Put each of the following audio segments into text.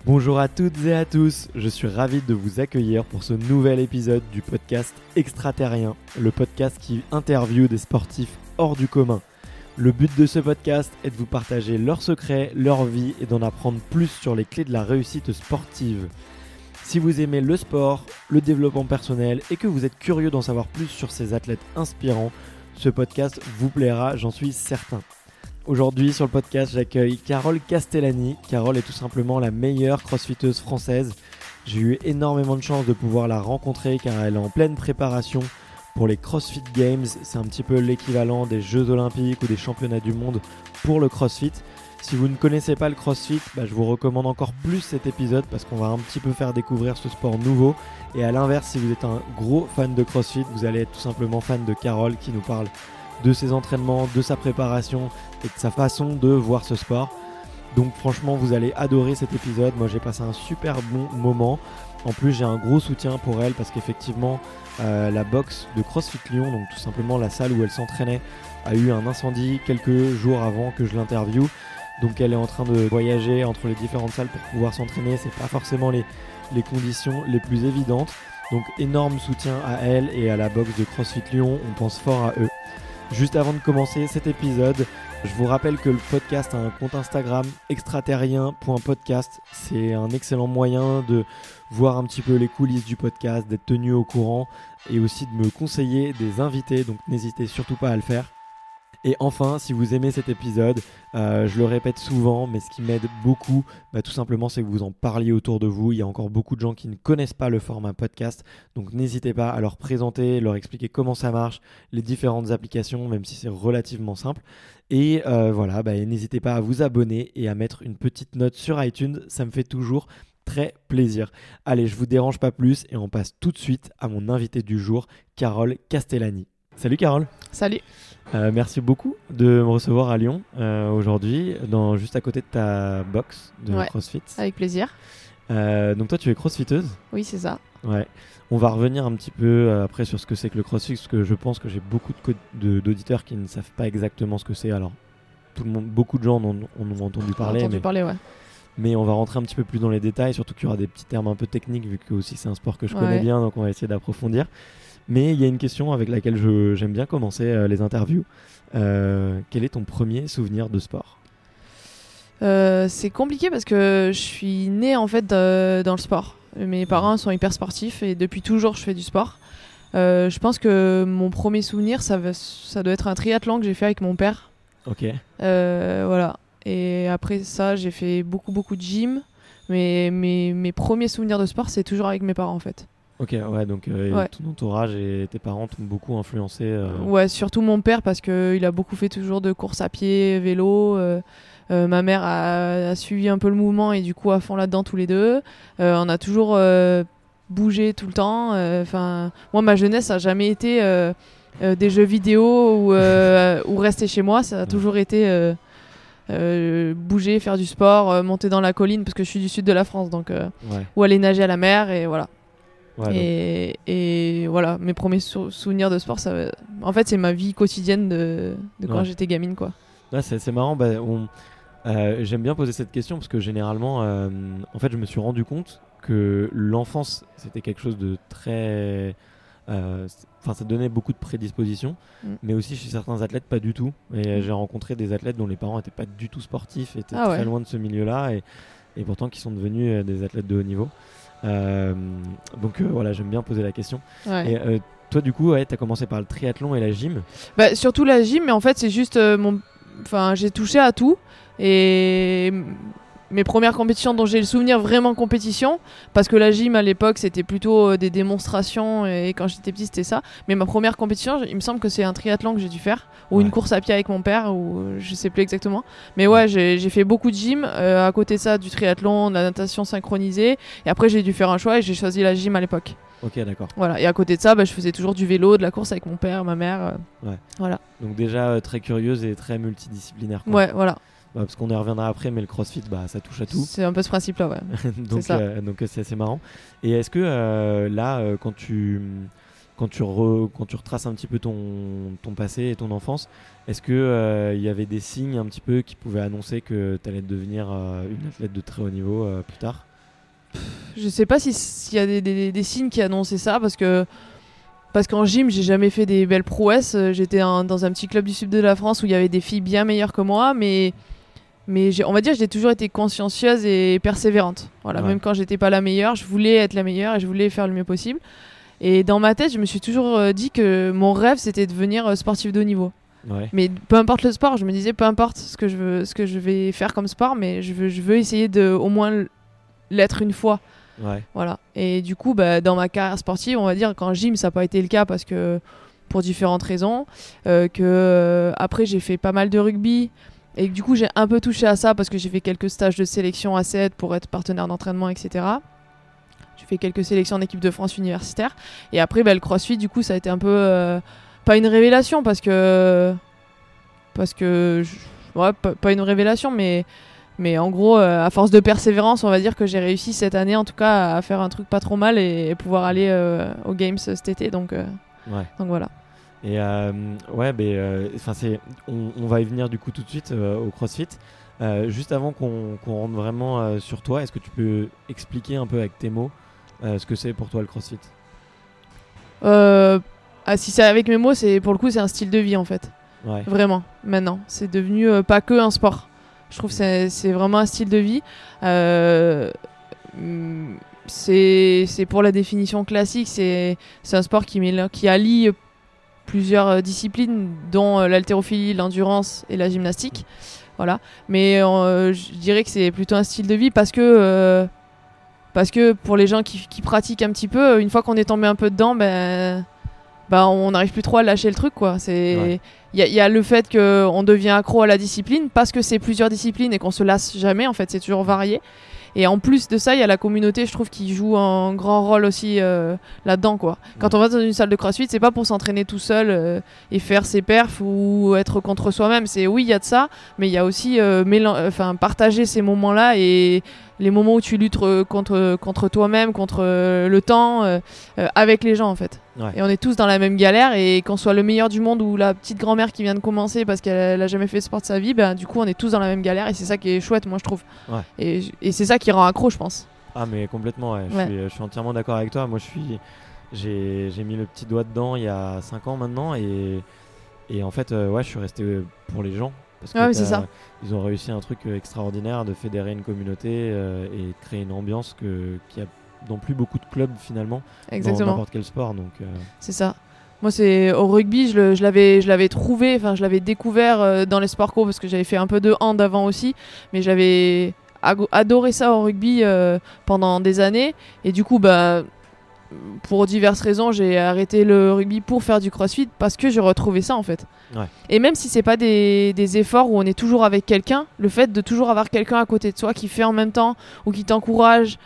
Bonjour à toutes et à tous, je suis ravi de vous accueillir pour ce nouvel épisode du podcast Extraterrien, le podcast qui interviewe des sportifs hors du commun. Le but de ce podcast est de vous partager leurs secrets, leur vie et d'en apprendre plus sur les clés de la réussite sportive. Si vous aimez le sport, le développement personnel et que vous êtes curieux d'en savoir plus sur ces athlètes inspirants, ce podcast vous plaira, j'en suis certain. Aujourd'hui sur le podcast, j'accueille Carole Castellani. Carole est tout simplement la meilleure crossfiteuse française. J'ai eu énormément de chance de pouvoir la rencontrer car elle est en pleine préparation pour les CrossFit Games. C'est un petit peu l'équivalent des Jeux Olympiques ou des championnats du monde pour le CrossFit. Si vous ne connaissez pas le CrossFit, je vous recommande encore plus cet épisode parce qu'on va un petit peu faire découvrir ce sport nouveau. Et à l'inverse, si vous êtes un gros fan de CrossFit, vous allez être tout simplement fan de Carole qui nous parle de ses entraînements, de sa préparation et de sa façon de voir ce sport. Donc franchement, vous allez adorer cet épisode. Moi, j'ai passé un super bon moment. En plus, j'ai un gros soutien pour elle parce qu'effectivement, la box de CrossFit Lyon, donc tout simplement la salle où elle s'entraînait, a eu un incendie quelques jours avant que je l'interviewe. Donc elle est en train de voyager entre les différentes salles pour pouvoir s'entraîner. C'est pas forcément les conditions les plus évidentes. Donc énorme soutien à elle et à la box de CrossFit Lyon. On pense fort à eux. Juste avant de commencer cet épisode, je vous rappelle que le podcast a un compte Instagram extraterrien.podcast. C'est un excellent moyen de voir un petit peu les coulisses du podcast, d'être tenu au courant et aussi de me conseiller des invités. Donc n'hésitez surtout pas à le faire. Et enfin, si vous aimez cet épisode, je le répète souvent, mais ce qui m'aide beaucoup, tout simplement, c'est que vous en parliez autour de vous. Il y a encore beaucoup de gens qui ne connaissent pas le format podcast, donc n'hésitez pas à leur présenter, leur expliquer comment ça marche, les différentes applications, même si c'est relativement simple. Et voilà, n'hésitez pas à vous abonner et à mettre une petite note sur iTunes, ça me fait toujours très plaisir. Allez, je vous dérange pas plus et on passe tout de suite à mon invité du jour, Carole Castellani. Salut Carole. Salut. Merci beaucoup de me recevoir à Lyon aujourd'hui, juste à côté de ta box de CrossFit. Avec plaisir. Donc toi, tu es crossfiteuse ? Oui, c'est ça. Ouais. On va revenir un petit peu après sur ce que c'est que le CrossFit, parce que je pense que j'ai beaucoup d'auditeurs qui ne savent pas exactement ce que c'est. Alors, beaucoup de gens en ont entendu parler. Mais on va rentrer un petit peu plus dans les détails, surtout qu'il y aura des petits termes un peu techniques, vu que aussi c'est un sport que je connais bien, donc on va essayer d'approfondir. Mais il y a une question avec laquelle j'aime bien commencer les interviews. Quel est ton premier souvenir de sport ? C'est compliqué parce que je suis née en fait dans le sport. Mes parents sont hyper sportifs et depuis toujours je fais du sport. Je pense que mon premier souvenir, ça doit être un triathlon que j'ai fait avec mon père. Ok. Voilà. Et après ça, j'ai fait beaucoup de gym. Mais mes premiers souvenirs de sport, c'est toujours avec mes parents en fait. Ok, ouais, donc ton entourage et tes parents t'ont beaucoup influencé. Ouais, surtout mon père parce qu'il a beaucoup fait toujours de courses à pied, vélo. Ma mère a suivi un peu le mouvement et du coup à fond là-dedans tous les deux. On a toujours bougé tout le temps. Moi, ma jeunesse a jamais été des jeux vidéo ou rester chez moi. Ça a toujours été bouger, faire du sport, monter dans la colline parce que je suis du sud de la France, donc ou aller nager à la mer et voilà. Ouais, et voilà, mes premiers souvenirs de sport, en fait, c'est ma vie quotidienne de quand j'étais gamine, quoi. Ouais, c'est marrant. J'aime bien poser cette question parce que généralement, en fait, je me suis rendu compte que l'enfance, c'était quelque chose de très... ça donnait beaucoup de prédispositions, mais aussi chez certains athlètes, pas du tout. Et j'ai rencontré des athlètes dont les parents n'étaient pas du tout sportifs, étaient très loin de ce milieu-là, et pourtant qui sont devenus des athlètes de haut niveau. Voilà, j'aime bien poser la question. Ouais. Et toi, du coup, t'as commencé par le triathlon et la gym. Surtout la gym, mais en fait, c'est juste j'ai touché à tout. Et mes premières compétitions dont j'ai le souvenir vraiment compétition, parce que la gym à l'époque c'était plutôt des démonstrations et quand j'étais petit c'était ça, mais ma première compétition il me semble que c'est un triathlon que j'ai dû faire ou une course à pied avec mon père ou je sais plus exactement, mais j'ai fait beaucoup de gym, à côté de ça du triathlon, de la natation synchronisée, et après j'ai dû faire un choix et j'ai choisi la gym à l'époque. Ok, d'accord. Voilà, et à côté de ça je faisais toujours du vélo, de la course avec mon père, ma mère, voilà. Donc déjà très curieuse et très multidisciplinaire, quoi. Ouais, voilà. Parce qu'on y reviendra après, mais le CrossFit, ça touche à tout. C'est un peu ce principe-là, ouais. donc c'est assez marrant. Et est-ce que là, quand tu retraces un petit peu ton passé et ton enfance, est-ce que y avait des signes un petit peu qui pouvaient annoncer que tu allais devenir une athlète de très haut niveau plus tard ? Je sais pas s'il y a des signes qui annonçaient ça, parce qu'en gym, j'ai jamais fait des belles prouesses. J'étais dans un petit club du sud de la France où il y avait des filles bien meilleures que moi, mais on va dire que j'ai toujours été consciencieuse et persévérante. Voilà, même quand j'étais pas la meilleure, je voulais être la meilleure et je voulais faire le mieux possible. Et dans ma tête, je me suis toujours dit que mon rêve, c'était de devenir sportif de haut niveau. Ouais. Mais peu importe le sport, je me disais peu importe ce que je vais faire comme sport, mais je veux essayer de au moins l'être une fois. Ouais. Voilà. Et du coup, dans ma carrière sportive, on va dire qu'en gym, ça n'a pas été le cas parce que pour différentes raisons. Après, j'ai fait pas mal de rugby. Et du coup, j'ai un peu touché à ça parce que j'ai fait quelques stages de sélection à 7 pour être partenaire d'entraînement, etc. J'ai fait quelques sélections en équipe de France universitaire. Et après, le CrossFit, du coup, ça a été un peu... pas une révélation pas une révélation, mais en gros, à force de persévérance, on va dire que j'ai réussi cette année, en tout cas, à faire un truc pas trop mal et pouvoir aller aux Games cet été. Donc voilà. Et on va y venir du coup tout de suite au CrossFit. Juste avant qu'on rentre vraiment sur toi, est-ce que tu peux expliquer un peu avec tes mots ce que c'est pour toi le CrossFit ? Si c'est avec mes mots, pour le coup, c'est un style de vie en fait. Ouais. Vraiment, maintenant. C'est devenu pas que un sport. Je trouve que c'est vraiment un style de vie. C'est pour la définition classique, c'est un sport qui allie plusieurs disciplines, dont l'haltérophilie, l'endurance et la gymnastique. Voilà. Mais je dirais que c'est plutôt un style de vie parce que pour les gens qui pratiquent un petit peu, une fois qu'on est tombé un peu dedans, on n'arrive plus trop à lâcher le truc, quoi. Il y a le fait qu'on devient accro à la discipline parce que c'est plusieurs disciplines et qu'on se lasse jamais, en fait, c'est toujours varié. Et en plus de ça, il y a la communauté, je trouve, qui joue un grand rôle aussi là-dedans, quoi. Quand on va dans une salle de CrossFit, c'est pas pour s'entraîner tout seul et faire ses perfs ou être contre soi-même. Oui, il y a de ça, mais il y a aussi partager ces moments-là et les moments où tu luttes contre toi-même, contre le temps, avec les gens, en fait. Ouais. Et on est tous dans la même galère, et qu'on soit le meilleur du monde ou la petite grand-mère qui vient de commencer parce qu'elle a jamais fait de sport de sa vie, du coup on est tous dans la même galère, et c'est ça qui est chouette, moi je trouve. Ouais. Et c'est ça qui rend accro, je pense. Ah mais complètement, ouais. Je suis entièrement d'accord avec toi. Moi j'ai mis le petit doigt dedans il y a 5 ans maintenant, et en fait je suis resté pour les gens parce que c'est ça. Ils ont réussi un truc extraordinaire de fédérer une communauté et de créer une ambiance qui a dans plus beaucoup de clubs finalement. Exactement. Dans n'importe quel sport, donc c'est ça. Moi, c'est au rugby, je l'avais trouvé, je l'avais découvert dans les sports co parce que j'avais fait un peu de hand avant aussi, mais j'avais adoré ça au rugby pendant des années, et du coup pour diverses raisons, j'ai arrêté le rugby pour faire du CrossFit parce que j'ai retrouvé ça, en fait. Ouais. Et même si c'est pas des efforts où on est toujours avec quelqu'un, le fait de toujours avoir quelqu'un à côté de soi qui fait en même temps ou qui t'encourage,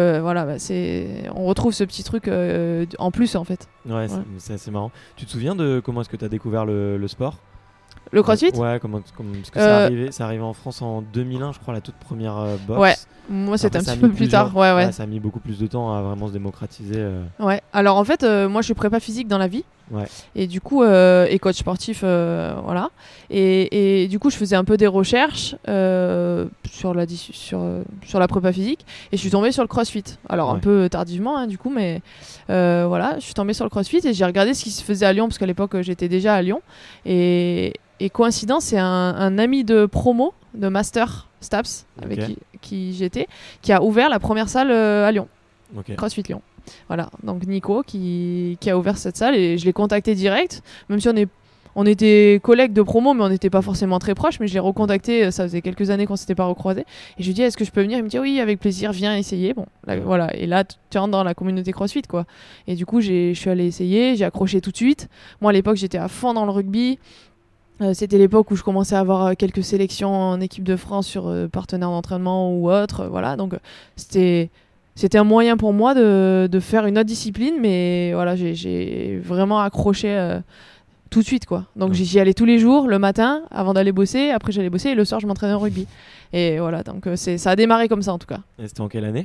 on retrouve ce petit truc en plus, en fait. Ouais. C'est assez marrant. Tu te souviens de comment est-ce que tu as découvert le sport ? Le CrossFit ? Ouais, parce que c'est arrivé en France en 2001, je crois, la toute première boxe. Ouais, moi c'était un petit peu plus tard. Ouais. Ça a mis beaucoup plus de temps à vraiment se démocratiser. Ouais, alors en fait, moi je suis prépa physique dans la vie. Ouais. Et du coup, et coach sportif, voilà. Et du coup, je faisais un peu des recherches sur la prépa physique, et je suis tombée sur le CrossFit. Alors un peu tardivement, du coup, mais voilà, je suis tombée sur le CrossFit et j'ai regardé ce qui se faisait à Lyon, parce qu'à l'époque, j'étais déjà à Lyon. Et coïncidence, c'est un ami de promo, de Master Staps, avec qui j'étais, qui a ouvert la première salle à Lyon. CrossFit Lyon. Voilà, donc Nico qui a ouvert cette salle, et je l'ai contacté direct, même si on était collègues de promo, mais on n'était pas forcément très proches, mais je l'ai recontacté, ça faisait quelques années qu'on s'était pas recroisés, et je lui ai dit est-ce que je peux venir, il me dit oui, avec plaisir, viens essayer. Bon, là, voilà, et là tu rentres dans la communauté CrossFit, quoi. Et du coup je suis allée essayer, j'ai accroché tout de suite. Moi à l'époque j'étais à fond dans le rugby. C'était l'époque où je commençais à avoir quelques sélections en équipe de France sur partenaires d'entraînement ou autre, voilà, donc c'était un moyen pour moi de faire une autre discipline, mais voilà, j'ai vraiment accroché tout de suite, quoi. Donc j'y allais tous les jours, le matin, avant d'aller bosser, après j'allais bosser, et le soir je m'entraînais au rugby. Et voilà, donc ça a démarré comme ça, en tout cas. Et c'était en quelle année ?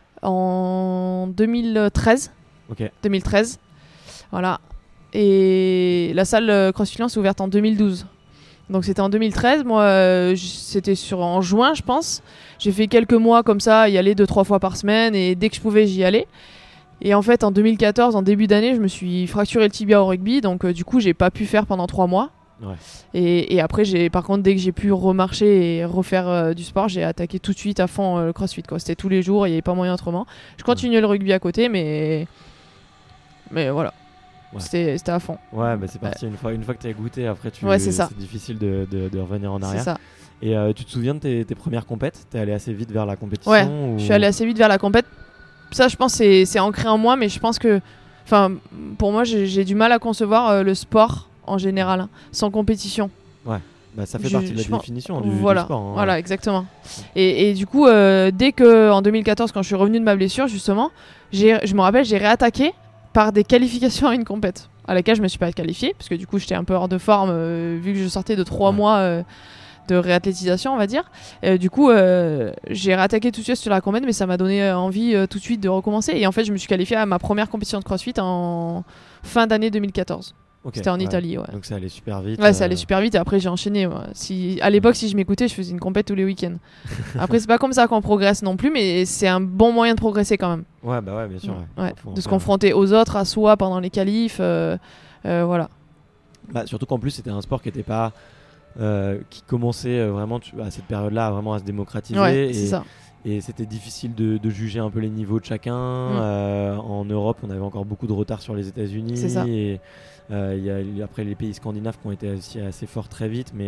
En 2013. Ok. 2013, voilà. Et la salle CrossFit Lyon s'est ouverte en 2012. Donc c'était en 2013. Moi, c'était en juin, je pense. J'ai fait quelques mois comme ça, y aller 2-3 fois par semaine, et dès que je pouvais, j'y allais. Et en fait, en 2014, en début d'année, je me suis fracturé le tibia au rugby, donc du coup, j'ai pas pu faire pendant 3 mois. Ouais. Et après, par contre, dès que j'ai pu remarcher et refaire du sport, j'ai attaqué tout de suite à fond le crossfit, quoi. C'était tous les jours, il n'y avait pas moyen autrement. Je continuais le rugby à côté, mais voilà. Ouais. C'était à fond. Ouais, bah c'est parti. Une fois que tu as goûté, après, c'est difficile de revenir en arrière. C'est ça. Et tu te souviens de tes premières compètes ? T'es allé assez vite vers la compétition ? Ouais, je suis allé assez vite vers la compète. Ça, je pense, c'est ancré en moi, mais je pense que, pour moi, j'ai du mal à concevoir le sport en général, hein, sans compétition. Ouais, bah ça fait partie de la définition du sport. Hein. Voilà, exactement. Et du coup, dès que, en 2014, quand je suis revenue de ma blessure, justement, je me rappelle, j'ai réattaqué par des qualifications à une compète, à laquelle je me suis pas qualifiée, parce que du coup, j'étais un peu hors de forme, vu que je sortais de 3 mois de réathlétisation, on va dire. Du coup, j'ai réattaqué tout de suite sur la compète, mais ça m'a donné envie tout de suite de recommencer. Et en fait, je me suis qualifiée à ma première compétition de CrossFit en fin d'année 2014. Okay, c'était en Italie, ouais. Donc ça allait super vite. Ouais, ça allait super vite et après j'ai enchaîné. À l'époque, si je m'écoutais, je faisais une compète tous les week-ends. Après, c'est pas comme ça qu'on progresse non plus, mais c'est un bon moyen de progresser quand même. Ouais, bah ouais, bien sûr. Ouais. De se confronter aux autres, à soi pendant les qualifs, voilà. Bah, surtout qu'en plus, c'était un sport qui était pas... qui commençait vraiment à cette période-là vraiment à se démocratiser. Ouais, c'est ça. Et c'était difficile de juger un peu les niveaux de chacun. En Europe, on avait encore beaucoup de retard sur les États-Unis. C'est ça. Et y a après les pays scandinaves qui ont été aussi assez forts très vite, mais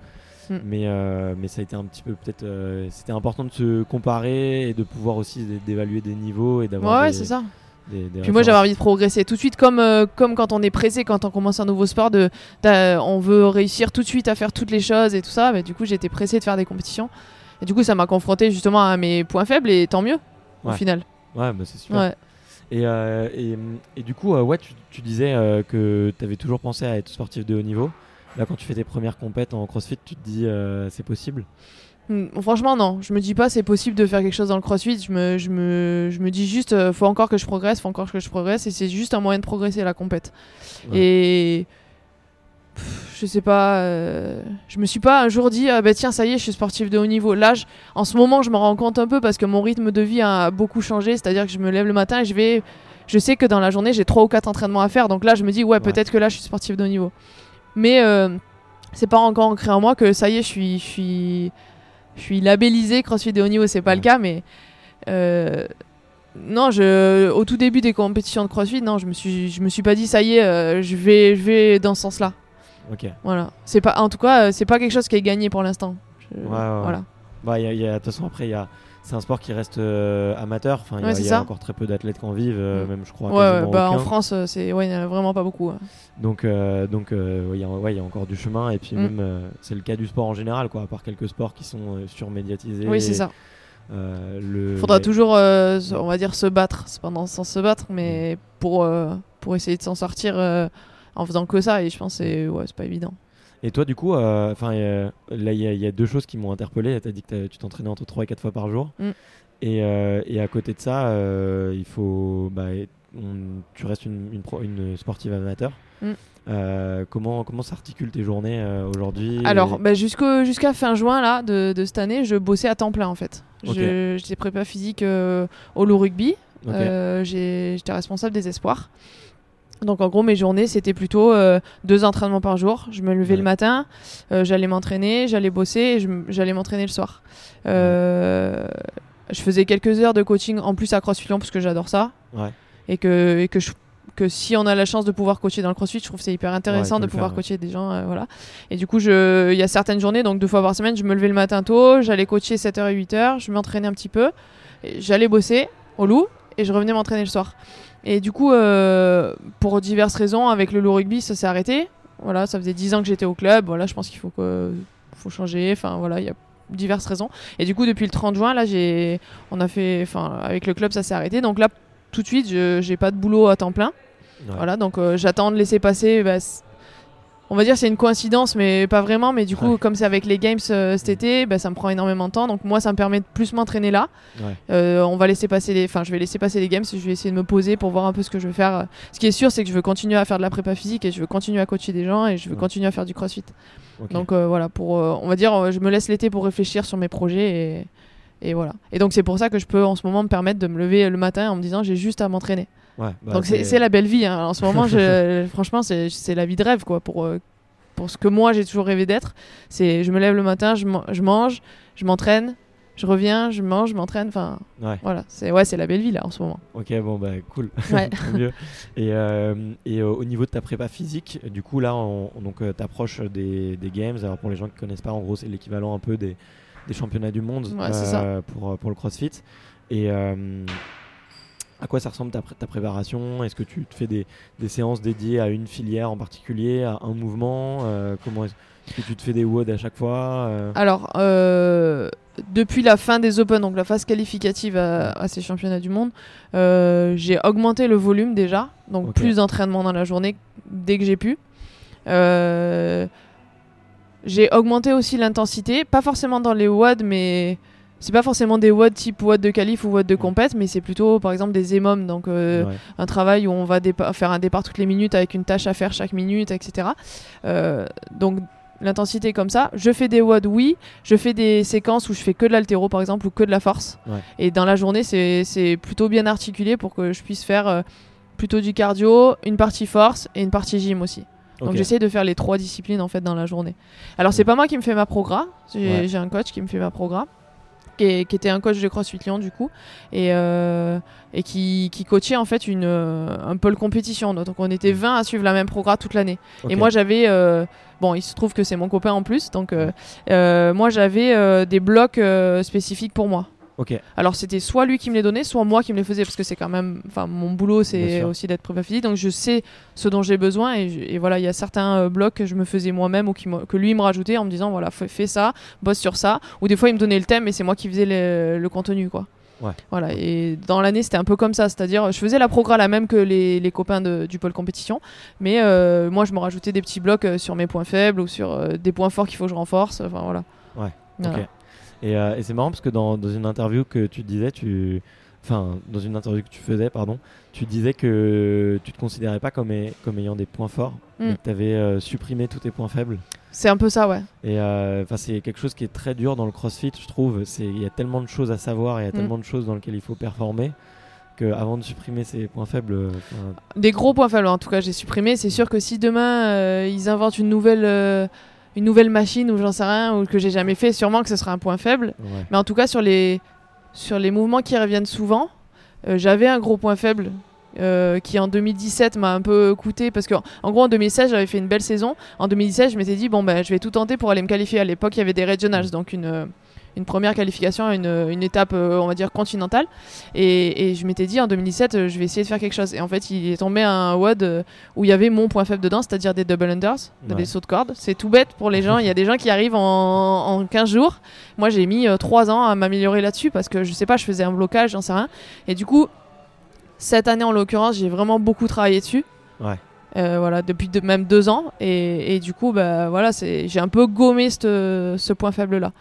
ça a été un petit peu peut-être. C'était important de se comparer et de pouvoir aussi d'évaluer des niveaux et d'avoir. Ouais, c'est ça. Puis moi j'avais envie de progresser tout de suite, comme quand on est pressé, quand on commence un nouveau sport, on veut réussir tout de suite à faire toutes les choses et tout ça. Mais du coup j'étais pressée de faire des compétitions et du coup ça m'a confronté justement à mes points faibles et tant mieux au final. Ouais, bah c'est super. Ouais. Et du coup tu disais que tu avais toujours pensé à être sportif de haut niveau. Là quand tu fais tes premières compètes en CrossFit, tu te dis c'est possible? Franchement non, je me dis pas c'est possible de faire quelque chose dans le CrossFit, je me dis juste faut encore que je progresse et c'est juste un moyen de progresser la compète. Ouais. Et je sais pas, je me suis pas un jour dit tiens ça y est je suis sportif de haut niveau. Là en ce moment je me rends compte un peu parce que mon rythme de vie a beaucoup changé, c'est-à-dire que je me lève le matin et je sais que dans la journée j'ai 3 ou 4 entraînements à faire, donc là je me dis peut-être que là je suis sportif de haut niveau. Mais c'est pas encore ancré en moi que ça y est je suis labellisé CrossFit de haut niveau, c'est pas le cas, mais non, au tout début des compétitions de CrossFit, non, je me suis pas dit ça y est, je vais dans ce sens-là. Ok. Voilà. C'est pas, en tout cas, c'est pas quelque chose qui est gagné pour l'instant. Voilà. Bah, de toute façon après c'est un sport qui reste amateur. Enfin, il y a encore très peu d'athlètes qui en vivent, même je crois. Bah en France, il y en a vraiment pas beaucoup. Donc il y a encore du chemin et puis même c'est le cas du sport en général, quoi. À part quelques sports qui sont surmédiatisés. Oui, c'est ça. Faudra toujours, on va dire, se battre. C'est pas dans le sens se battre, mais pour essayer de s'en sortir en faisant que ça. Et je pense que c'est pas évident. Et toi, du coup, là, il y a 2 choses qui m'ont interpellé. Tu as dit que tu t'entraînais entre 3 et 4 fois par jour. Et à côté de ça, il faut, tu restes une sportive amateur. Comment s'articulent tes journées aujourd'hui? Alors, jusqu'à fin juin là, de cette année, je bossais à temps plein en fait. Okay. J'étais prépa physique au Loup Rugby. Okay. J'étais responsable des espoirs. Donc en gros mes journées c'était plutôt 2 entraînements par jour. Je me levais le matin, j'allais m'entraîner, j'allais bosser et j'allais m'entraîner le soir. Je faisais quelques heures de coaching en plus à CrossFit Lyon parce que j'adore ça. Ouais. Et que si on a la chance de pouvoir coacher dans le CrossFit, je trouve que c'est hyper intéressant de pouvoir coacher des gens. Voilà. Et du coup il y a certaines journées, donc 2 fois par semaine, je me levais le matin tôt, j'allais coacher 7h et 8h, je m'entraînais un petit peu, et j'allais bosser au Loup et je revenais m'entraîner le soir. Et du coup, pour diverses raisons, avec le Loup Rugby, ça s'est arrêté. Voilà, ça faisait 10 ans que j'étais au club. Voilà, je pense qu'il faut changer. Enfin, voilà, il y a diverses raisons. Et du coup, depuis le 30 juin, là, avec le club, ça s'est arrêté. Donc là, tout de suite, j'ai pas de boulot à temps plein. Ouais. Voilà, donc j'attends de laisser passer on va dire c'est une coïncidence, mais pas vraiment. Mais du coup, comme c'est avec les games cet été, ça me prend énormément de temps. Donc moi, ça me permet de plus m'entraîner là. On va laisser passer je vais laisser passer les games. Je vais essayer de me poser pour voir un peu ce que je veux faire. Ce qui est sûr, c'est que je veux continuer à faire de la prépa physique et je veux continuer à coacher des gens et je veux continuer à faire du crossfit. Donc voilà, on va dire, je me laisse l'été pour réfléchir sur mes projets et voilà. Et donc c'est pour ça que je peux en ce moment me permettre de me lever le matin en me disant j'ai juste à m'entraîner. Donc c'est la belle vie, hein. En ce moment franchement c'est la vie de rêve quoi, pour ce que moi j'ai toujours rêvé d'être. C'est je me lève le matin, je mange, je m'entraîne, je reviens, je mange, je m'entraîne, enfin voilà, c'est la belle vie là en ce moment. Ok, bon cool. Tant mieux. Et au niveau de ta prépa physique, du coup là donc t'approches des games. Alors pour les gens qui connaissent pas, en gros c'est l'équivalent un peu des championnats du monde pour le CrossFit. Et à quoi ça ressemble ta préparation? Est-ce que tu te fais des séances dédiées à une filière en particulier, à un mouvement? Comment est-ce que tu te fais des WOD à chaque fois? Alors, depuis la fin des Open, donc la phase qualificative à ces championnats du monde, j'ai augmenté le volume déjà, donc plus d'entraînement dans la journée dès que j'ai pu. J'ai augmenté aussi l'intensité, pas forcément dans les WOD, mais c'est pas forcément des WOD type WOD de qualif ou WOD de compète, mais c'est plutôt par exemple des EMOM, donc un travail où on va faire un départ toutes les minutes avec une tâche à faire chaque minute, etc. Donc l'intensité comme ça. Je fais des WOD, oui. Je fais des séquences où je fais que de l'haltéro par exemple ou que de la force. Et dans la journée, c'est plutôt bien articulé pour que je puisse faire plutôt du cardio, une partie force et une partie gym aussi. Donc j'essaie de faire les 3 disciplines en fait dans la journée. Alors c'est pas moi qui me fais ma progra, j'ai un coach qui me fait ma progra. Qui était un coach de CrossFit Lyon du coup et qui coachait en fait un pôle compétition. Donc on était 20 à suivre la même programme toute l'année. Et moi j'avais il se trouve que c'est mon copain en plus, donc moi j'avais des blocs spécifiques pour moi. Alors c'était soit lui qui me les donnait, soit moi qui me les faisais, parce que c'est quand même, mon boulot c'est aussi d'être prépa physique, donc je sais ce dont j'ai besoin et voilà, il y a certains blocs que je me faisais moi-même ou que lui me rajoutait en me disant voilà, fais ça, bosse sur ça, ou des fois il me donnait le thème et c'est moi qui faisais le contenu quoi. Voilà, et dans l'année c'était un peu comme ça, c'est-à-dire je faisais la progra la même que les copains du pôle compétition, mais moi je me rajoutais des petits blocs sur mes points faibles ou sur des points forts qu'il faut que je renforce, enfin voilà. Voilà. Et c'est marrant parce que dans une interview que tu disais, dans une interview que tu faisais, tu disais que tu te considérais pas comme ayant des points forts, mais que tu avais supprimé tous tes points faibles. C'est un peu ça, ouais. Et c'est quelque chose qui est très dur dans le CrossFit, je trouve. Il y a tellement de choses à savoir, il y a tellement de choses dans lesquelles il faut performer, qu'avant de supprimer ces points faibles... Des gros points faibles, en tout cas, j'ai supprimé. C'est sûr que si demain, ils inventent une nouvelle machine ou j'en sais rien, ou que j'ai jamais fait, sûrement que ce sera un point faible. Mais en tout cas, sur les mouvements qui reviennent souvent, j'avais un gros point faible qui en 2017 m'a un peu coûté, parce que en gros en 2016 j'avais fait une belle saison. En 2017 je m'étais dit je vais tout tenter pour aller me qualifier. À l'époque il y avait des regionals, donc une première qualification, une étape on va dire continentale, et je m'étais dit en 2017 je vais essayer de faire quelque chose, et en fait il est tombé un WOD où il y avait mon point faible dedans, c'est-à-dire des double unders, des sauts de corde. C'est tout bête pour les gens, il y a des gens qui arrivent en 15 jours, moi j'ai mis 3 ans à m'améliorer là-dessus parce que je sais pas, je faisais un blocage, j'en sais rien, et du coup cette année en l'occurrence j'ai vraiment beaucoup travaillé dessus. Voilà, depuis même 2 ans, et du coup voilà, j'ai un peu gommé ce point faible là.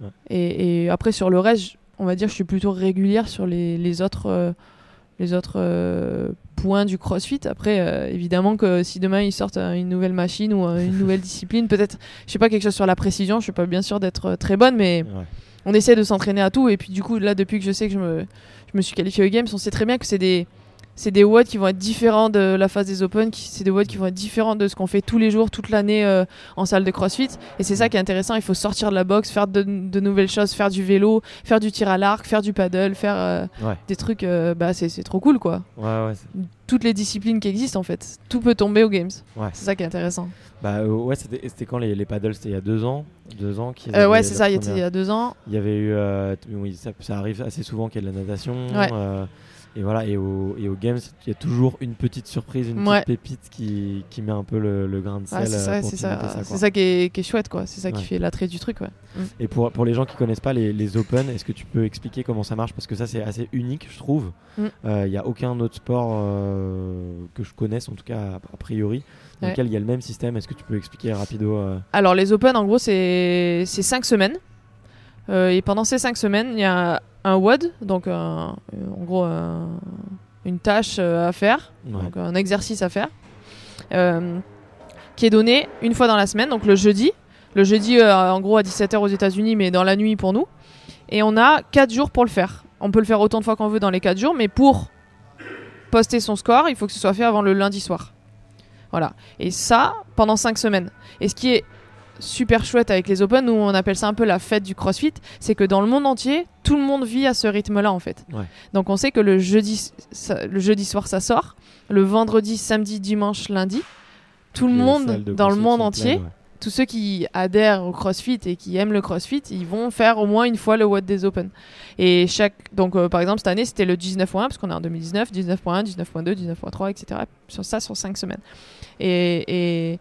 Et après sur le reste, on va dire je suis plutôt régulière sur les autres points du CrossFit. Après évidemment que si demain ils sortent une nouvelle machine ou une nouvelle discipline, peut-être je sais pas, quelque chose sur la précision, je suis pas bien sûr d'être très bonne, mais on essaie de s'entraîner à tout. Et puis du coup là, depuis que je sais que je me suis qualifiée aux Games, on sait très bien que c'est des WOD qui vont être différents de la phase des Open, c'est des WOD qui vont être différents de ce qu'on fait tous les jours, toute l'année en salle de CrossFit. Et c'est ça qui est intéressant, il faut sortir de la boxe, faire de nouvelles choses, faire du vélo, faire du tir à l'arc, faire du paddle, faire des trucs, c'est trop cool quoi. Toutes les disciplines qui existent en fait, tout peut tomber aux Games. C'est ça qui est intéressant. C'était quand les paddles? C'était il y a 2 ans c'est ça, il y a 2 ans. Il y avait eu, ça arrive assez souvent qu'il y ait de la natation. Et voilà, et aux Games, il y a toujours une petite surprise, une petite pépite qui met un peu le grain de sel. C'est ça qui est chouette, quoi. C'est ça qui fait l'attrait du truc. Et pour les gens qui connaissent pas les Open, est-ce que tu peux expliquer comment ça marche? Parce que ça, c'est assez unique, je trouve. Il n'y a aucun autre sport que je connaisse, en tout cas a priori, dans lequel il y a le même système. Est-ce que tu peux expliquer rapido Alors les Open, en gros, c'est 5 semaines. Et pendant ces 5 semaines, il y a un WOD, donc en gros une tâche à faire, donc un exercice à faire, qui est donné une fois dans la semaine, donc le jeudi. Le jeudi, en gros, à 17h aux États-Unis, mais dans la nuit pour nous. Et on a 4 jours pour le faire. On peut le faire autant de fois qu'on veut dans les 4 jours, mais pour poster son score, il faut que ce soit fait avant le lundi soir. Voilà. Et ça, pendant 5 semaines. Et ce qui est super chouette avec les Open, nous on appelle ça un peu la fête du CrossFit, c'est que dans le monde entier, tout le monde vit à ce rythme-là en fait. Ouais. Donc on sait que le jeudi soir ça sort, le vendredi, samedi, dimanche, lundi, tout le monde dans le monde entier, tous ceux qui adhèrent au CrossFit et qui aiment le CrossFit, ils vont faire au moins une fois le WOD des Open. Et donc par exemple cette année c'était le 19.1 parce qu'on est en 2019, 19.1, 19.2, 19.3, etc. Sur 5 semaines. Et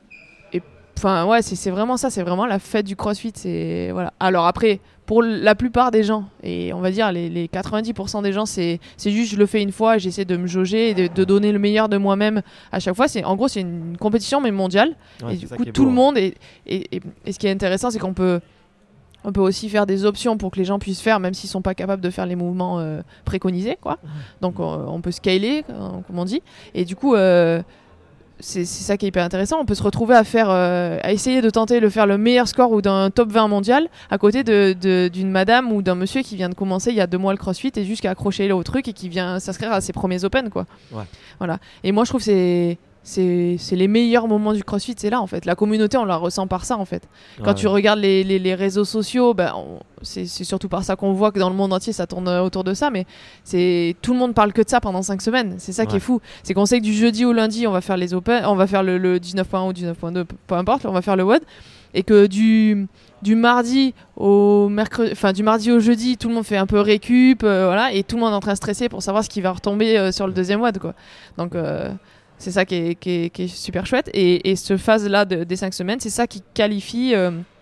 enfin ouais, c'est vraiment ça, c'est vraiment la fête du CrossFit. C'est voilà. Alors après, pour la plupart des gens, et on va dire les 90% des gens, c'est juste je le fais une fois, et j'essaie de me jauger et de donner le meilleur de moi-même à chaque fois. En gros, c'est une compétition mais mondiale. Ouais, et du coup, tout le monde et ce qui est intéressant, c'est qu'on peut aussi faire des options pour que les gens puissent faire, même s'ils sont pas capables de faire les mouvements préconisés, quoi. Donc on peut scaler, comme on dit. Et du coup. C'est ça qui est hyper intéressant. On peut se retrouver à essayer de tenter de faire le meilleur score ou d'un top 20 mondial à côté d'une madame ou d'un monsieur qui vient de commencer il y a 2 mois le CrossFit et juste qui a accroché au truc et qui vient s'inscrire à ses premiers Open, quoi. Ouais. Voilà. Et moi je trouve que c'est les meilleurs moments du CrossFit, c'est là en fait. La communauté, on la ressent par ça en fait. Quand tu regardes les réseaux sociaux, c'est surtout par ça qu'on voit que dans le monde entier ça tourne autour de ça, mais tout le monde parle que de ça pendant 5 semaines. C'est ça qui est fou. C'est qu'on sait que du jeudi au lundi, on va faire les Open, on va faire le 19.1 ou 19.2, peu importe, on va faire le WOD. Et que du mardi au mercredi, enfin du mardi au jeudi, tout le monde fait un peu récup, voilà, et tout le monde est en train de stresser pour savoir ce qui va retomber sur le deuxième WOD, quoi. Donc c'est ça qui est super chouette. Et cette phase-là des 5 semaines, c'est ça qui qualifie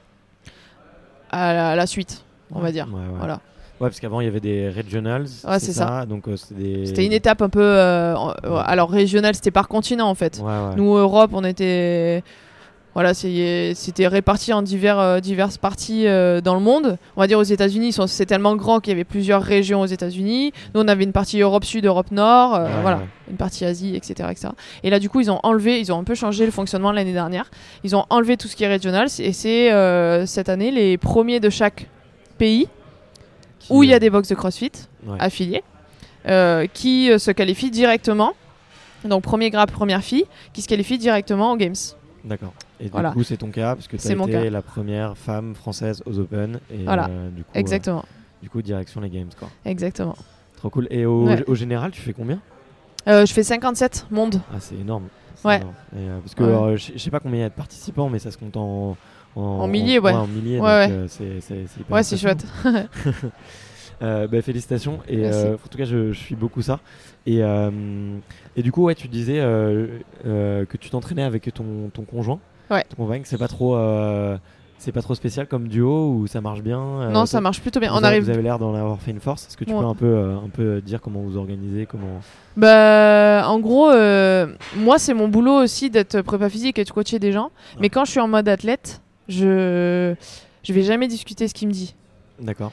à la suite, on va dire. Ouais. Voilà. Ouais, parce qu'avant, il y avait des regionals. Ouais, c'est ça. Donc, c'était une étape un peu... alors, régional, c'était par continent, en fait. Ouais. Nous, Europe, on était... Voilà, c'était réparti en diverses parties dans le monde. On va dire aux États-Unis, c'est tellement grand qu'il y avait plusieurs régions aux États-Unis. Nous, on avait une partie Europe Sud, Europe Nord, voilà, une partie Asie, etc., etc. Et là, du coup, ils ont un peu changé le fonctionnement l'année dernière. Ils ont enlevé tout ce qui est régional. Et c'est cette année les premiers de chaque pays où il y a des box de CrossFit affiliés qui se qualifient directement. Donc, premier gars, première fille, qui se qualifient directement aux Games. D'accord. Et du coup, c'est ton cas, parce que tu as été la première femme française aux Open. Et du coup, exactement. Du coup, direction les Games, quoi. Exactement. Trop cool. Et au général, tu fais combien ? Je fais 57 mondes. Ah, c'est énorme. Ouais. Énorme. Et, parce que je sais pas combien il y a de participants, mais ça se compte en milliers, ouais. En milliers, ouais, donc, ouais. C'est hyper c'est chouette. Félicitations. Et en tout cas, je suis beaucoup ça. Et du coup, tu disais que tu t'entraînais avec ton conjoint. Ouais. Ton convainc, c'est pas trop spécial comme duo ou ça marche bien Non, ça marche plutôt bien. Vous avez l'air d'en avoir fait une force. Est-ce que tu peux un peu dire comment vous organisez, En gros, moi c'est mon boulot aussi d'être prépa physique et de coacher des gens. Ouais. Mais quand je suis en mode athlète, je vais jamais discuter ce qu'il me dit. D'accord.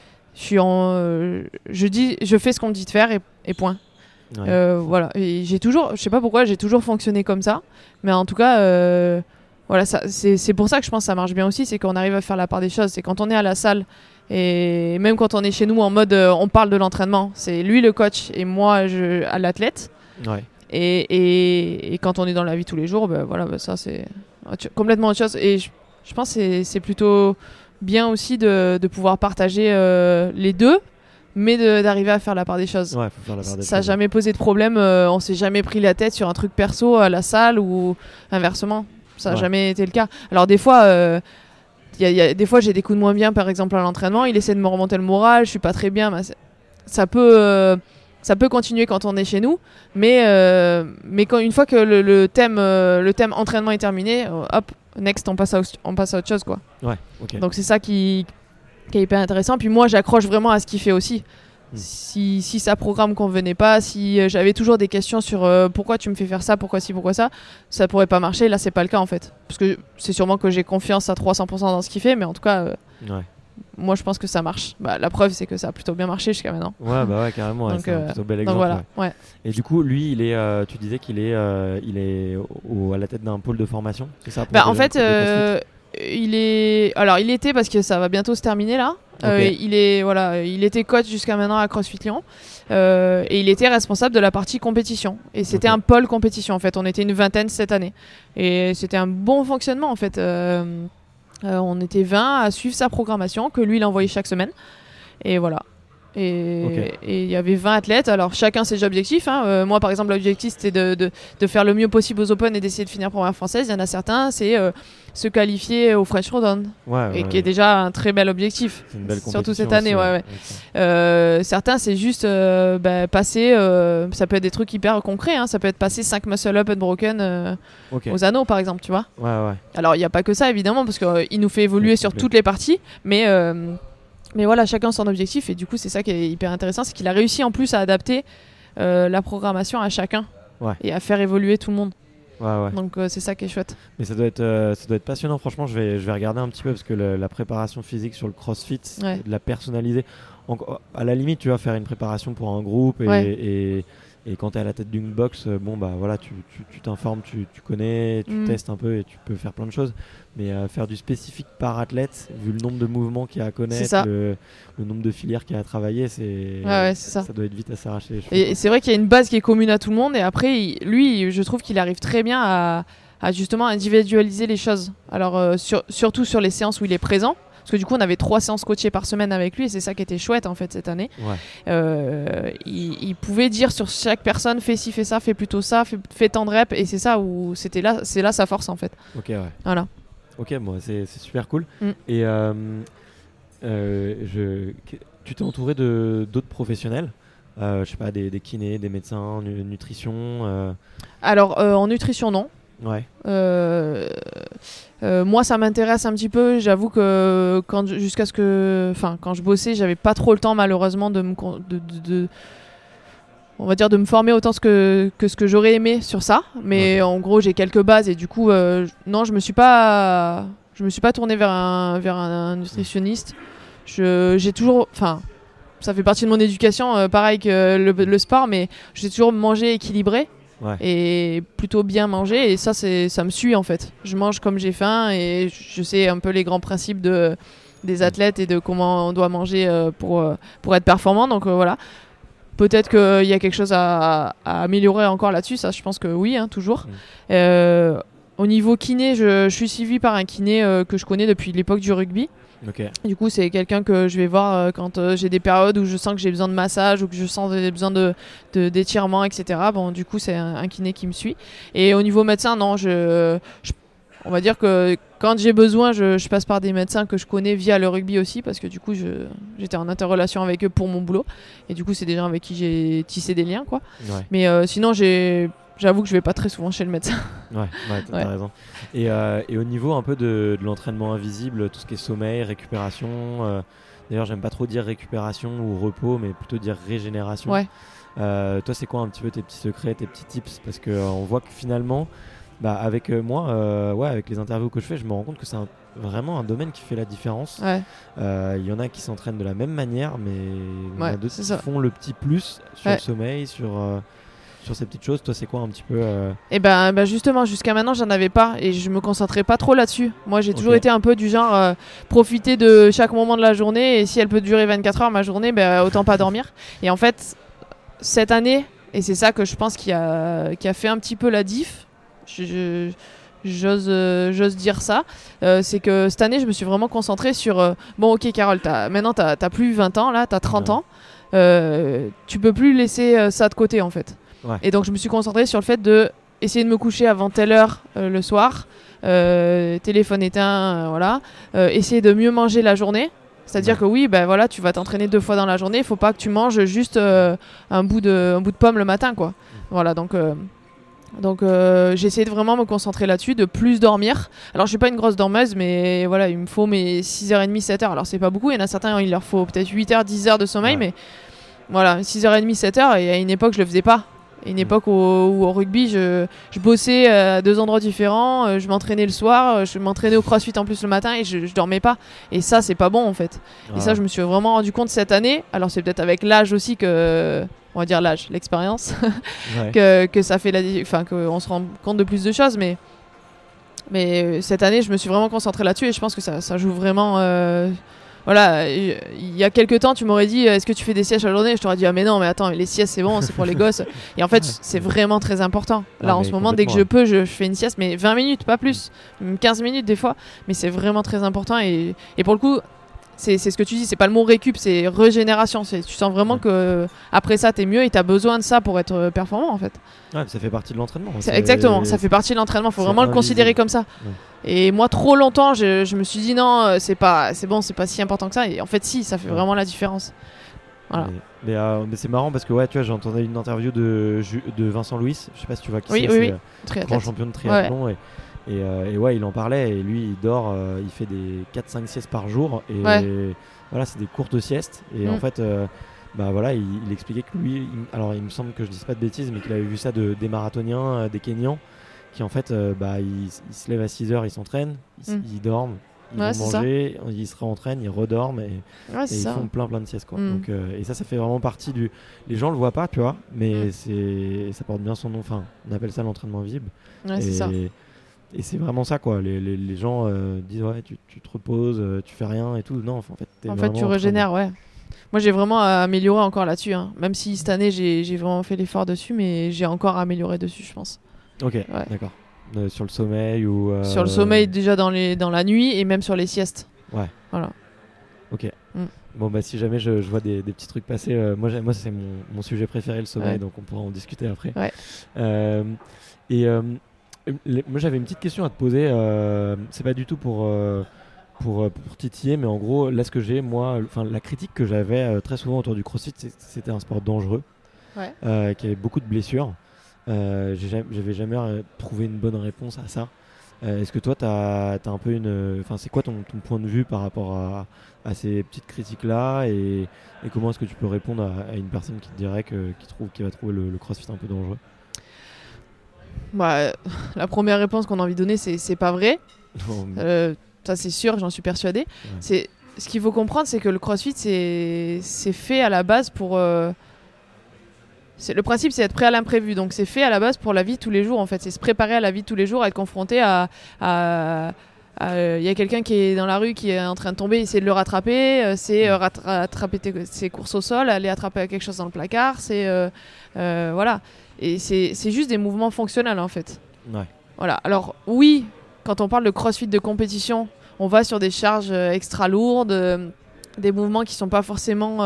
Je fais ce qu'on me dit de faire et point. Ouais. Voilà. Et je sais pas pourquoi, j'ai toujours fonctionné comme ça. Mais en tout cas. Voilà, c'est pour ça que je pense que ça marche bien aussi, c'est qu'on arrive à faire la part des choses. C'est quand on est à la salle et même quand on est chez nous en mode on parle de l'entraînement, c'est lui le coach et moi à l'athlète. Ouais. Et quand on est dans la vie tous les jours, ça c'est complètement autre chose. Et je pense que c'est plutôt bien aussi de pouvoir partager les deux, mais d'arriver à faire la part des choses. Ouais, faut faire la part des ça n'a jamais posé de problème, on s'est jamais pris la tête sur un truc perso à la salle ou inversement. Ça n'a jamais été le cas. Alors des fois, des fois j'ai des coups de moins bien, par exemple à l'entraînement. Il essaie de me remonter le moral, je suis pas très bien. Ça peut continuer quand on est chez nous, mais une fois que le thème entraînement est terminé, hop, next, on passe à autre chose, quoi. Ouais. Okay. Donc c'est ça qui est hyper intéressant. Puis moi, j'accroche vraiment à ce qu'il fait aussi. Si ça programme convenait pas, si j'avais toujours des questions sur pourquoi tu me fais faire ça, pourquoi ci, pourquoi ça pourrait pas marcher. Là, c'est pas le cas en fait. Parce que c'est sûrement que j'ai confiance à 300% dans ce qu'il fait, mais en tout cas, moi je pense que ça marche. La preuve, c'est que ça a plutôt bien marché jusqu'à maintenant. Ouais, carrément. Donc, c'est un plutôt bel exemple. Donc voilà, ouais. Et du coup, lui, il est, tu disais qu'il est, à la tête d'un pôle de formation, c'est ça en fait, il était parce que ça va bientôt se terminer là. Okay. Il était coach jusqu'à maintenant à CrossFit Lyon et il était responsable de la partie compétition. Et c'était un pôle compétition en fait. On était une vingtaine cette année et c'était un bon fonctionnement en fait. On était 20 à suivre sa programmation que lui il envoyait chaque semaine et voilà. Et il y avait 20 athlètes, alors chacun ses objectifs. Moi par exemple l'objectif c'était de faire le mieux possible aux Open et d'essayer de finir première française. Il y en a certains c'est se qualifier au French Rodon qui est déjà un très bel objectif. C'est une belle surtout cette année. Okay. Certains c'est juste passer, ça peut être des trucs hyper concrets, ça peut être passer 5 muscle up unbroken aux anneaux par exemple, tu vois. Alors il n'y a pas que ça évidemment parce qu'il nous fait évoluer sur toutes les parties, mais voilà, chacun son objectif et du coup c'est ça qui est hyper intéressant, c'est qu'il a réussi en plus à adapter la programmation à chacun et à faire évoluer tout le monde. Donc c'est ça qui est chouette. Mais ça doit être passionnant, franchement. Je vais regarder un petit peu parce que la préparation physique sur le CrossFit, de la personnaliser. À la limite, tu vas faire une préparation pour un groupe et quand tu es à la tête d'une box, tu t'informes, tu connais, tu testes un peu et tu peux faire plein de choses. Mais faire du spécifique par athlète, vu le nombre de mouvements qu'il y a à connaître, le nombre de filières qu'il y a à travailler, ça doit être vite à s'arracher les cheveux. Et c'est vrai qu'il y a une base qui est commune à tout le monde. Et après, lui, je trouve qu'il arrive très bien à justement individualiser les choses. Alors, surtout sur les séances où il est présent. Parce que du coup, on avait 3 séances coachées par semaine avec lui et c'est ça qui était chouette en fait cette année. Il pouvait dire sur chaque personne, fais ci, fais ça, fais plutôt ça, fais tant de reps et c'est ça où c'est là sa force en fait. Voilà. Ok, bon, c'est super cool. Et tu t'es entouré d'autres professionnels, je sais pas, des kinés, des médecins, nutrition. Alors en nutrition non. Moi ça m'intéresse un petit peu, j'avoue que quand je bossais j'avais pas trop le temps malheureusement de me former autant que ce que j'aurais aimé sur ça, mais en gros j'ai quelques bases et du coup non je me suis pas tournée vers un nutritionniste. J'ai toujours, ça fait partie de mon éducation, pareil que le sport, mais j'ai toujours mangé équilibré. Et plutôt bien manger et ça me suit en fait. Je mange comme j'ai faim et je sais un peu les grands principes des athlètes et de comment on doit manger pour être performant, donc voilà. Peut-être qu'il y a quelque chose à améliorer encore là-dessus, ça je pense que oui, toujours. Au niveau kiné, je suis suivie par un kiné que je connais depuis l'époque du rugby. Du coup c'est quelqu'un que je vais voir quand j'ai des périodes où je sens que j'ai besoin de massage ou que je sens que j'ai besoin d'étirement, etc. Bon, du coup c'est un kiné qui me suit. Et au niveau médecin, non, on va dire que quand j'ai besoin, je passe par des médecins que je connais via le rugby aussi, parce que du coup j'étais en interrelation avec eux pour mon boulot et du coup c'est des gens avec qui j'ai tissé des liens, quoi. Mais sinon j'avoue que je vais pas très souvent chez le médecin. T'as raison. Et au niveau un peu de l'entraînement invisible, tout ce qui est sommeil, récupération, d'ailleurs j'aime pas trop dire récupération ou repos, mais plutôt dire régénération. Toi c'est quoi un petit peu tes petits secrets, tes petits tips? Parce qu'on voit que finalement, avec moi, avec les interviews que je fais, je me rends compte que c'est vraiment un domaine qui fait la différence. Il y en a qui s'entraînent de la même manière, mais il y en a d'autres qui font le petit plus sur le sommeil, sur ces petites choses. Toi c'est quoi un petit peu Et justement jusqu'à maintenant j'en avais pas et je me concentrais pas trop là-dessus. Moi j'ai toujours été un peu du genre profiter de chaque moment de la journée et si elle peut durer 24 heures ma journée, autant pas dormir. Et en fait cette année, et c'est ça que je pense qui a fait un petit peu la diff, j'ose dire ça, c'est que cette année je me suis vraiment concentrée sur bon ok Carole, maintenant t'as plus 20 ans là, t'as 30 ans, tu peux plus laisser ça de côté en fait. Et donc je me suis concentrée sur le fait de essayer de me coucher avant telle heure le soir, téléphone éteint, essayer de mieux manger la journée. C'est-à-dire que oui, tu vas t'entraîner 2 fois dans la journée, il faut pas que tu manges juste un bout de pomme le matin, quoi. Voilà, donc j'ai essayé de vraiment me concentrer là-dessus, de plus dormir. Alors je suis pas une grosse dormeuse, mais voilà, il me faut mes 6h30, 7h. Alors c'est pas beaucoup, il y en a certains, il leur faut peut-être 8h, 10h de sommeil, mais Voilà, 6h30, 7h, et à une époque, je le faisais pas. À une époque où au rugby, je bossais à 2 endroits différents, je m'entraînais le soir, je m'entraînais au crossfit en plus le matin et je dormais pas. Et ça, c'est pas bon en fait. Et ça, je me suis vraiment rendu compte cette année. Alors, c'est peut-être avec l'âge aussi on va dire l'âge, l'expérience, que ça fait qu'on se rend compte de plus de choses. Mais cette année, je me suis vraiment concentrée là-dessus et je pense que ça joue vraiment. Voilà, il y a quelques temps, tu m'aurais dit est-ce que tu fais des siestes à la journée ? Je t'aurais dit ah mais non, mais attends, les siestes c'est bon, c'est pour les gosses. Et en fait, c'est vraiment très important. Là en ce moment, dès que je peux, je fais une sieste, mais 20 minutes, pas plus, 15 minutes des fois, mais c'est vraiment très important. Et pour le coup, c'est ce que tu dis, c'est pas le mot récup, c'est régénération. Tu sens vraiment que après ça, t'es mieux et t'as besoin de ça pour être performant en fait. Ouais, ça fait partie de l'entraînement. Exactement, ça fait partie de l'entraînement. Faut vraiment le considérer comme ça. Ouais. Et moi, trop longtemps, je me suis dit non, c'est bon, c'est pas si important que ça. Et en fait, si, ça fait vraiment la différence. Voilà. Mais c'est marrant parce que ouais, tu vois, j'ai entendu une interview de Vincent Louis. Je sais pas si tu vois qui c'est. Oui. C'est grand champion de triathlon. Ouais. Et ouais, il en parlait. Et lui, il dort, il fait des 4-5 siestes par jour. Et voilà, c'est des courtes siestes. Et en fait. Voilà, il expliquait que lui, alors il me semble que je dise pas de bêtises, mais qu'il avait vu ça des marathoniens, des Kenyans, qui en fait, ils se lèvent à 6h, ils s'entraînent, ils dorment, ils vont manger, ils se réentraînent, ils redorment et ils font plein de siestes quoi. Donc, et ça fait vraiment partie du. Les gens le voient pas, tu vois, mais ça porte bien son nom. Enfin, on appelle ça l'entraînement visible. Ouais, c'est ça. Et c'est vraiment ça quoi. Les gens disent ouais, tu te reposes, tu fais rien et tout. Non, en fait, tu régénères, ouais. Moi, j'ai vraiment amélioré encore là-dessus. Hein. Même si cette année, j'ai vraiment fait l'effort dessus, mais j'ai encore amélioré dessus, je pense. Ok, d'accord. Sur le sommeil ou... Sur le sommeil, déjà dans la nuit et même sur les siestes. Ouais. Voilà. Ok. Bon, si jamais je vois des petits trucs passer, moi c'est mon sujet préféré, le sommeil, donc on pourra en discuter après. Ouais. Moi, j'avais une petite question à te poser. C'est pas du tout pour titiller, mais en gros là ce que j'ai la critique que j'avais très souvent autour du CrossFit, c'était un sport dangereux, qui avait beaucoup de blessures. J'avais jamais trouvé une bonne réponse à ça. Est-ce que toi t'as un peu c'est quoi ton point de vue par rapport à ces petites critiques là et comment est-ce que tu peux répondre à une personne qui te dirait qui va trouver le CrossFit un peu dangereux? La première réponse qu'on a envie de donner, c'est pas vrai. Ça c'est sûr, j'en suis persuadée. Ouais. Ce qu'il faut comprendre, c'est que le CrossFit c'est fait à la base pour le principe, c'est être prêt à l'imprévu. Donc c'est fait à la base pour la vie de tous les jours en fait. C'est se préparer à la vie de tous les jours, à être confronté à il y a quelqu'un qui est dans la rue qui est en train de tomber, essayer de le rattraper, rattraper ses courses au sol, aller attraper quelque chose dans le placard, voilà. Et c'est juste des mouvements fonctionnels en fait. Ouais. Voilà. Alors oui, quand on parle de CrossFit de compétition, on va sur des charges extra lourdes, des mouvements qui sont pas forcément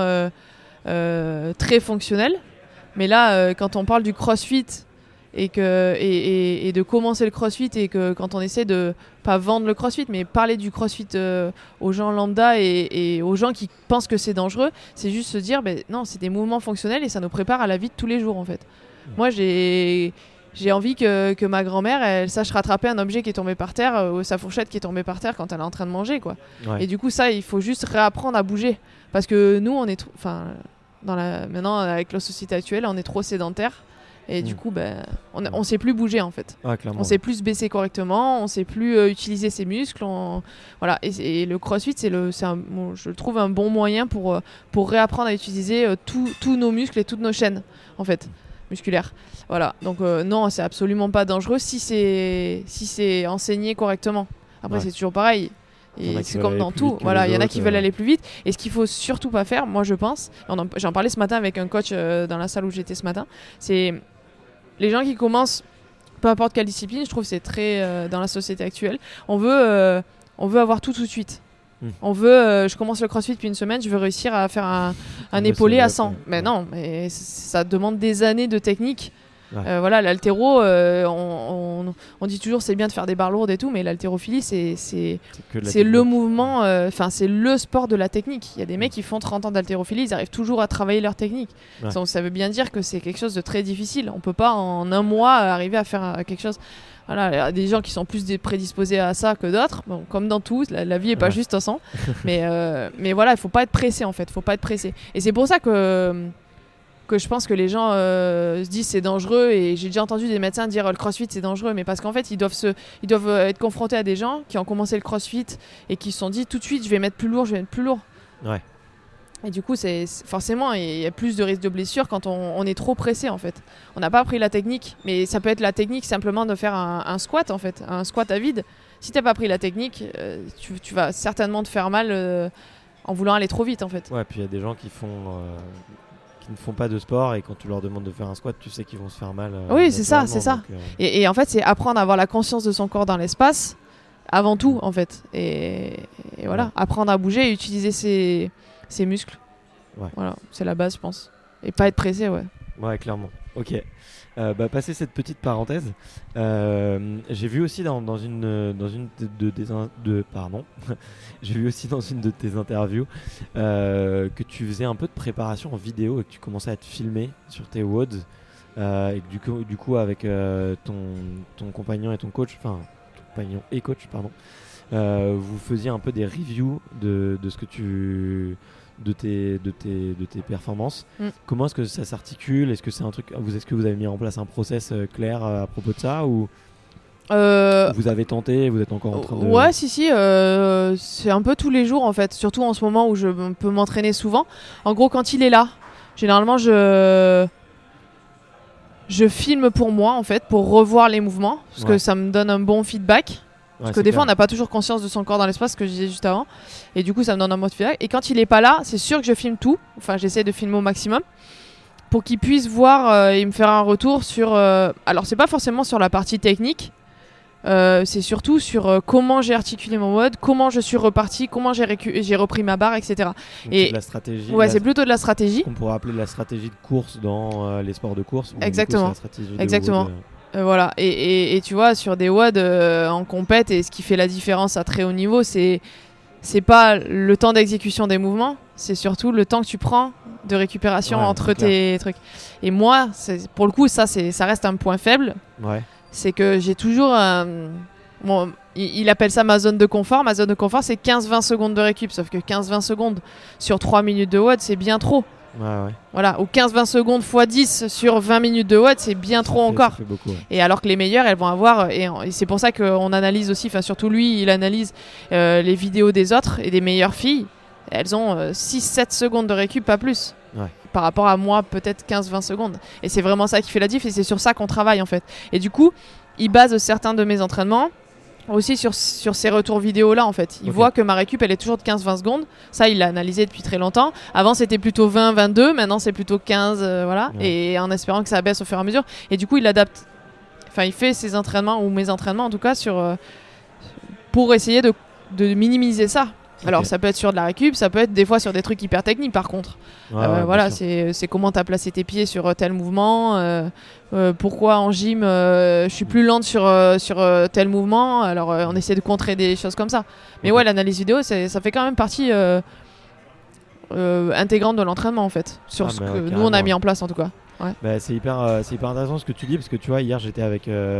très fonctionnels. Mais là, quand on parle du CrossFit et de commencer le CrossFit et que quand on essaie de pas vendre le CrossFit, mais parler du CrossFit aux gens lambda et aux gens qui pensent que c'est dangereux, c'est juste se dire, non, c'est des mouvements fonctionnels et ça nous prépare à la vie de tous les jours en fait. Moi, j'ai envie que ma grand-mère, elle sache rattraper un objet qui est tombé par terre, ou sa fourchette qui est tombée par terre quand elle est en train de manger, quoi. Ouais. Et du coup, ça, il faut juste réapprendre à bouger. Parce que nous, on est... maintenant, avec la société actuelle, on est trop sédentaire. Et du coup, on sait plus bouger, en fait. Ah, on sait plus se baisser correctement, on sait plus utiliser ses muscles. Voilà. Et le CrossFit, je trouve un bon moyen pour réapprendre à utiliser tous nos muscles et toutes nos chaînes, en fait, musculaires. Voilà, donc non, c'est absolument pas dangereux si c'est enseigné correctement. Après, c'est toujours pareil. Et c'est comme dans tout. Voilà, il y en a qui veulent aller plus vite. Et ce qu'il faut surtout pas faire, moi je pense, j'en parlais ce matin avec un coach dans la salle où j'étais ce matin, c'est les gens qui commencent, peu importe quelle discipline, je trouve que c'est très dans la société actuelle, on veut avoir tout de suite. On veut, je commence le CrossFit depuis une semaine, je veux réussir à faire un épaulé à 100. Mais non, mais ça demande des années de technique. Ouais. Voilà, l'haltéro, on dit toujours c'est bien de faire des barres lourdes et tout, mais l'haltérophilie c'est le mouvement, c'est le sport de la technique. Il y a des mecs qui font 30 ans d'haltérophilie, ils arrivent toujours à travailler leur technique. Ouais. Donc ça veut bien dire que c'est quelque chose de très difficile. On peut pas en un mois arriver à faire quelque chose. Voilà, il y a des gens qui sont plus prédisposés à ça que d'autres. Bon, comme dans tout, la vie est pas juste à 100. mais voilà, il faut pas être pressé en fait. Faut pas être pressé. Et c'est pour ça que que je pense que les gens se disent c'est dangereux, et j'ai déjà entendu des médecins dire le crossfit c'est dangereux, mais parce qu'en fait ils doivent être confrontés à des gens qui ont commencé le crossfit et qui se sont dit tout de suite je vais mettre plus lourd. Ouais. Et du coup forcément il y a plus de risque de blessure quand on est trop pressé en fait. On n'a pas appris la technique, mais ça peut être la technique simplement de faire un squat en fait, un squat à vide. Si t'as pas appris la technique, tu vas certainement te faire mal en voulant aller trop vite en fait. Ouais, puis il y a des gens qui ne font pas de sport, et quand tu leur demandes de faire un squat, tu sais qu'ils vont se faire mal. Oui, c'est ça. Donc, Et en fait, c'est apprendre à avoir la conscience de son corps dans l'espace avant tout, en fait. Et voilà, Ouais. apprendre à bouger et utiliser ses muscles. Ouais. Voilà, c'est la base, je pense. Et pas être pressé, ouais. Ouais, clairement. Ok. Passer cette petite parenthèse, j'ai vu aussi dans une j'ai vu aussi dans une de tes interviews que tu faisais un peu de préparation en vidéo et que tu commençais à te filmer sur tes WODs, et que du coup avec ton compagnon et ton coach, enfin ton compagnon et coach, pardon, vous faisiez un peu des reviews de ce que de tes performances. Comment est-ce que ça s'articule? Est-ce que c'est un truc, est-ce que vous avez mis en place un process clair à propos de ça, ou vous avez tenté, vous êtes encore en train de... Ouais, si, c'est un peu tous les jours en fait, surtout en ce moment où je peux m'entraîner souvent. En gros, quand il est là, généralement je filme pour moi en fait, pour revoir les mouvements, parce que ça me donne un bon feedback. Parce que des fois, on n'a pas toujours conscience de son corps dans l'espace, ce que je disais juste avant. Et du coup, ça me donne un bon feedback. Et quand il est pas là, c'est sûr que je filme tout. Enfin, j'essaie de filmer au maximum pour qu'il puisse voir et me faire un retour sur... Alors, c'est pas forcément sur la partie technique. C'est surtout sur comment j'ai articulé mon mode, comment je suis reparti, comment j'ai repris ma barre, etc. Donc et c'est de la stratégie. Ouais, c'est plutôt de la stratégie. On pourrait appeler la stratégie de course dans les sports de course. Exactement. Du coup, c'est la stratégie de Exactement. WOD. Voilà, et tu vois, sur des WOD en compète, et ce qui fait la différence à très haut niveau, c'est pas le temps d'exécution des mouvements, c'est surtout le temps que tu prends de récupération entre tes trucs. Et moi, pour le coup, ça reste un point faible. Ouais. C'est que j'ai toujours... bon, il appelle ça ma zone de confort. Ma zone de confort, c'est 15-20 secondes de récup. Sauf que 15-20 secondes sur 3 minutes de WOD, c'est bien trop. Ouais. Voilà, ou 15-20 secondes x 10 sur 20 minutes de WOD, c'est bien trop encore. Ça fait beaucoup, ouais. Et alors que les meilleures, elles vont avoir... Et c'est pour ça qu'on analyse aussi, enfin surtout lui, il analyse les vidéos des autres et des meilleures filles. Elles ont 6-7 secondes de récup, pas plus. Ouais. Par rapport à moi, peut-être 15-20 secondes. Et c'est vraiment ça qui fait la diff, et c'est sur ça qu'on travaille en fait. Et du coup, il base certains de mes entraînements aussi sur ces retours vidéo là en fait. Il voit que ma récup elle est toujours de 15-20 secondes. Ça il l'a analysé depuis très longtemps. Avant c'était plutôt 20-22, maintenant c'est plutôt 15 voilà. Ouais. Et en espérant que ça baisse au fur et à mesure. Et du coup il adapte. Enfin il fait ses entraînements, ou mes entraînements en tout cas, pour essayer de minimiser ça. Alors ça peut être sur de la récup, ça peut être des fois sur des trucs hyper techniques par contre. Voilà, c'est comment tu as placé tes pieds sur tel mouvement, pourquoi en gym je suis plus lente sur tel mouvement, alors on essaie de contrer des choses comme ça. Mais ouais, l'analyse vidéo, ça fait quand même partie intégrante de l'entraînement en fait, sur ce que nous on a mis en place en tout cas. Ouais. Bah, c'est hyper intéressant ce que tu dis, parce que tu vois, hier j'étais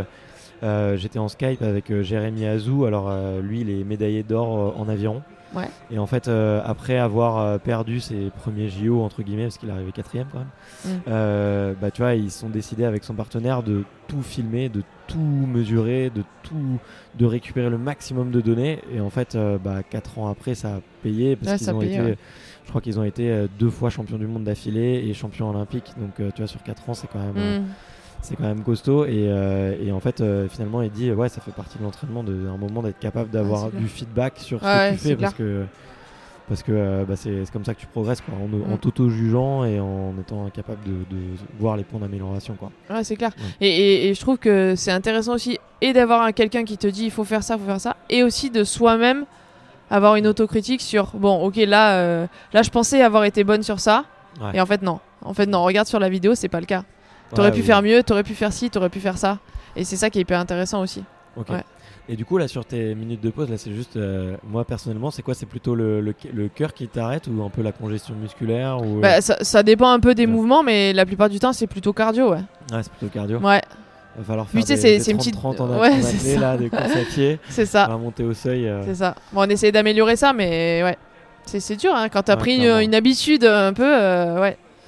en Skype avec Jérémy Azou. Alors lui il est médaillé d'or en aviron. Ouais. Et en fait, après avoir perdu ses premiers JO entre guillemets, parce qu'il est arrivé 4ème quand même, tu vois, ils sont décidés avec son partenaire de tout filmer, de tout mesurer, de récupérer le maximum de données. Et en fait, 4 ans après, ça a payé, parce qu'ils ont été, je crois qu'ils ont été 2 fois champions du monde d'affilée et champions olympiques. Donc tu vois, sur 4 ans, c'est quand même c'est quand même costaud. Et en fait, finalement, il dit ça fait partie de l'entraînement, un moment d'être capable d'avoir du feedback sur ce que tu fais, parce que c'est comme ça que tu progresses, quoi, en t'auto-jugeant et en étant capable de voir les points d'amélioration, quoi. Ouais, c'est clair. Et je trouve que c'est intéressant aussi, et d'avoir quelqu'un qui te dit il faut faire ça, et aussi de soi-même avoir une autocritique sur bon, ok, là je pensais avoir été bonne sur ça, et en fait non, regarde sur la vidéo, c'est pas le cas. T'aurais pu faire mieux, t'aurais pu faire ci, t'aurais pu faire ça. Et c'est ça qui est hyper intéressant aussi. Ok. Ouais. Et du coup, là, sur tes minutes de pause, là, c'est juste... moi, personnellement, c'est quoi? C'est plutôt le cœur qui t'arrête, ou un peu la congestion musculaire, ou... Ça dépend un peu des mouvements, mais la plupart du temps, c'est plutôt cardio, ouais. Ouais, c'est plutôt cardio. Ouais. Va falloir faire c'est une petite 30 en athlée, là, des courses à pied. C'est ça. On va monter au seuil. C'est ça. Bon, on essaie d'améliorer ça, mais ouais. C'est dur, hein, quand t'as pris une habitude un peu, ouais.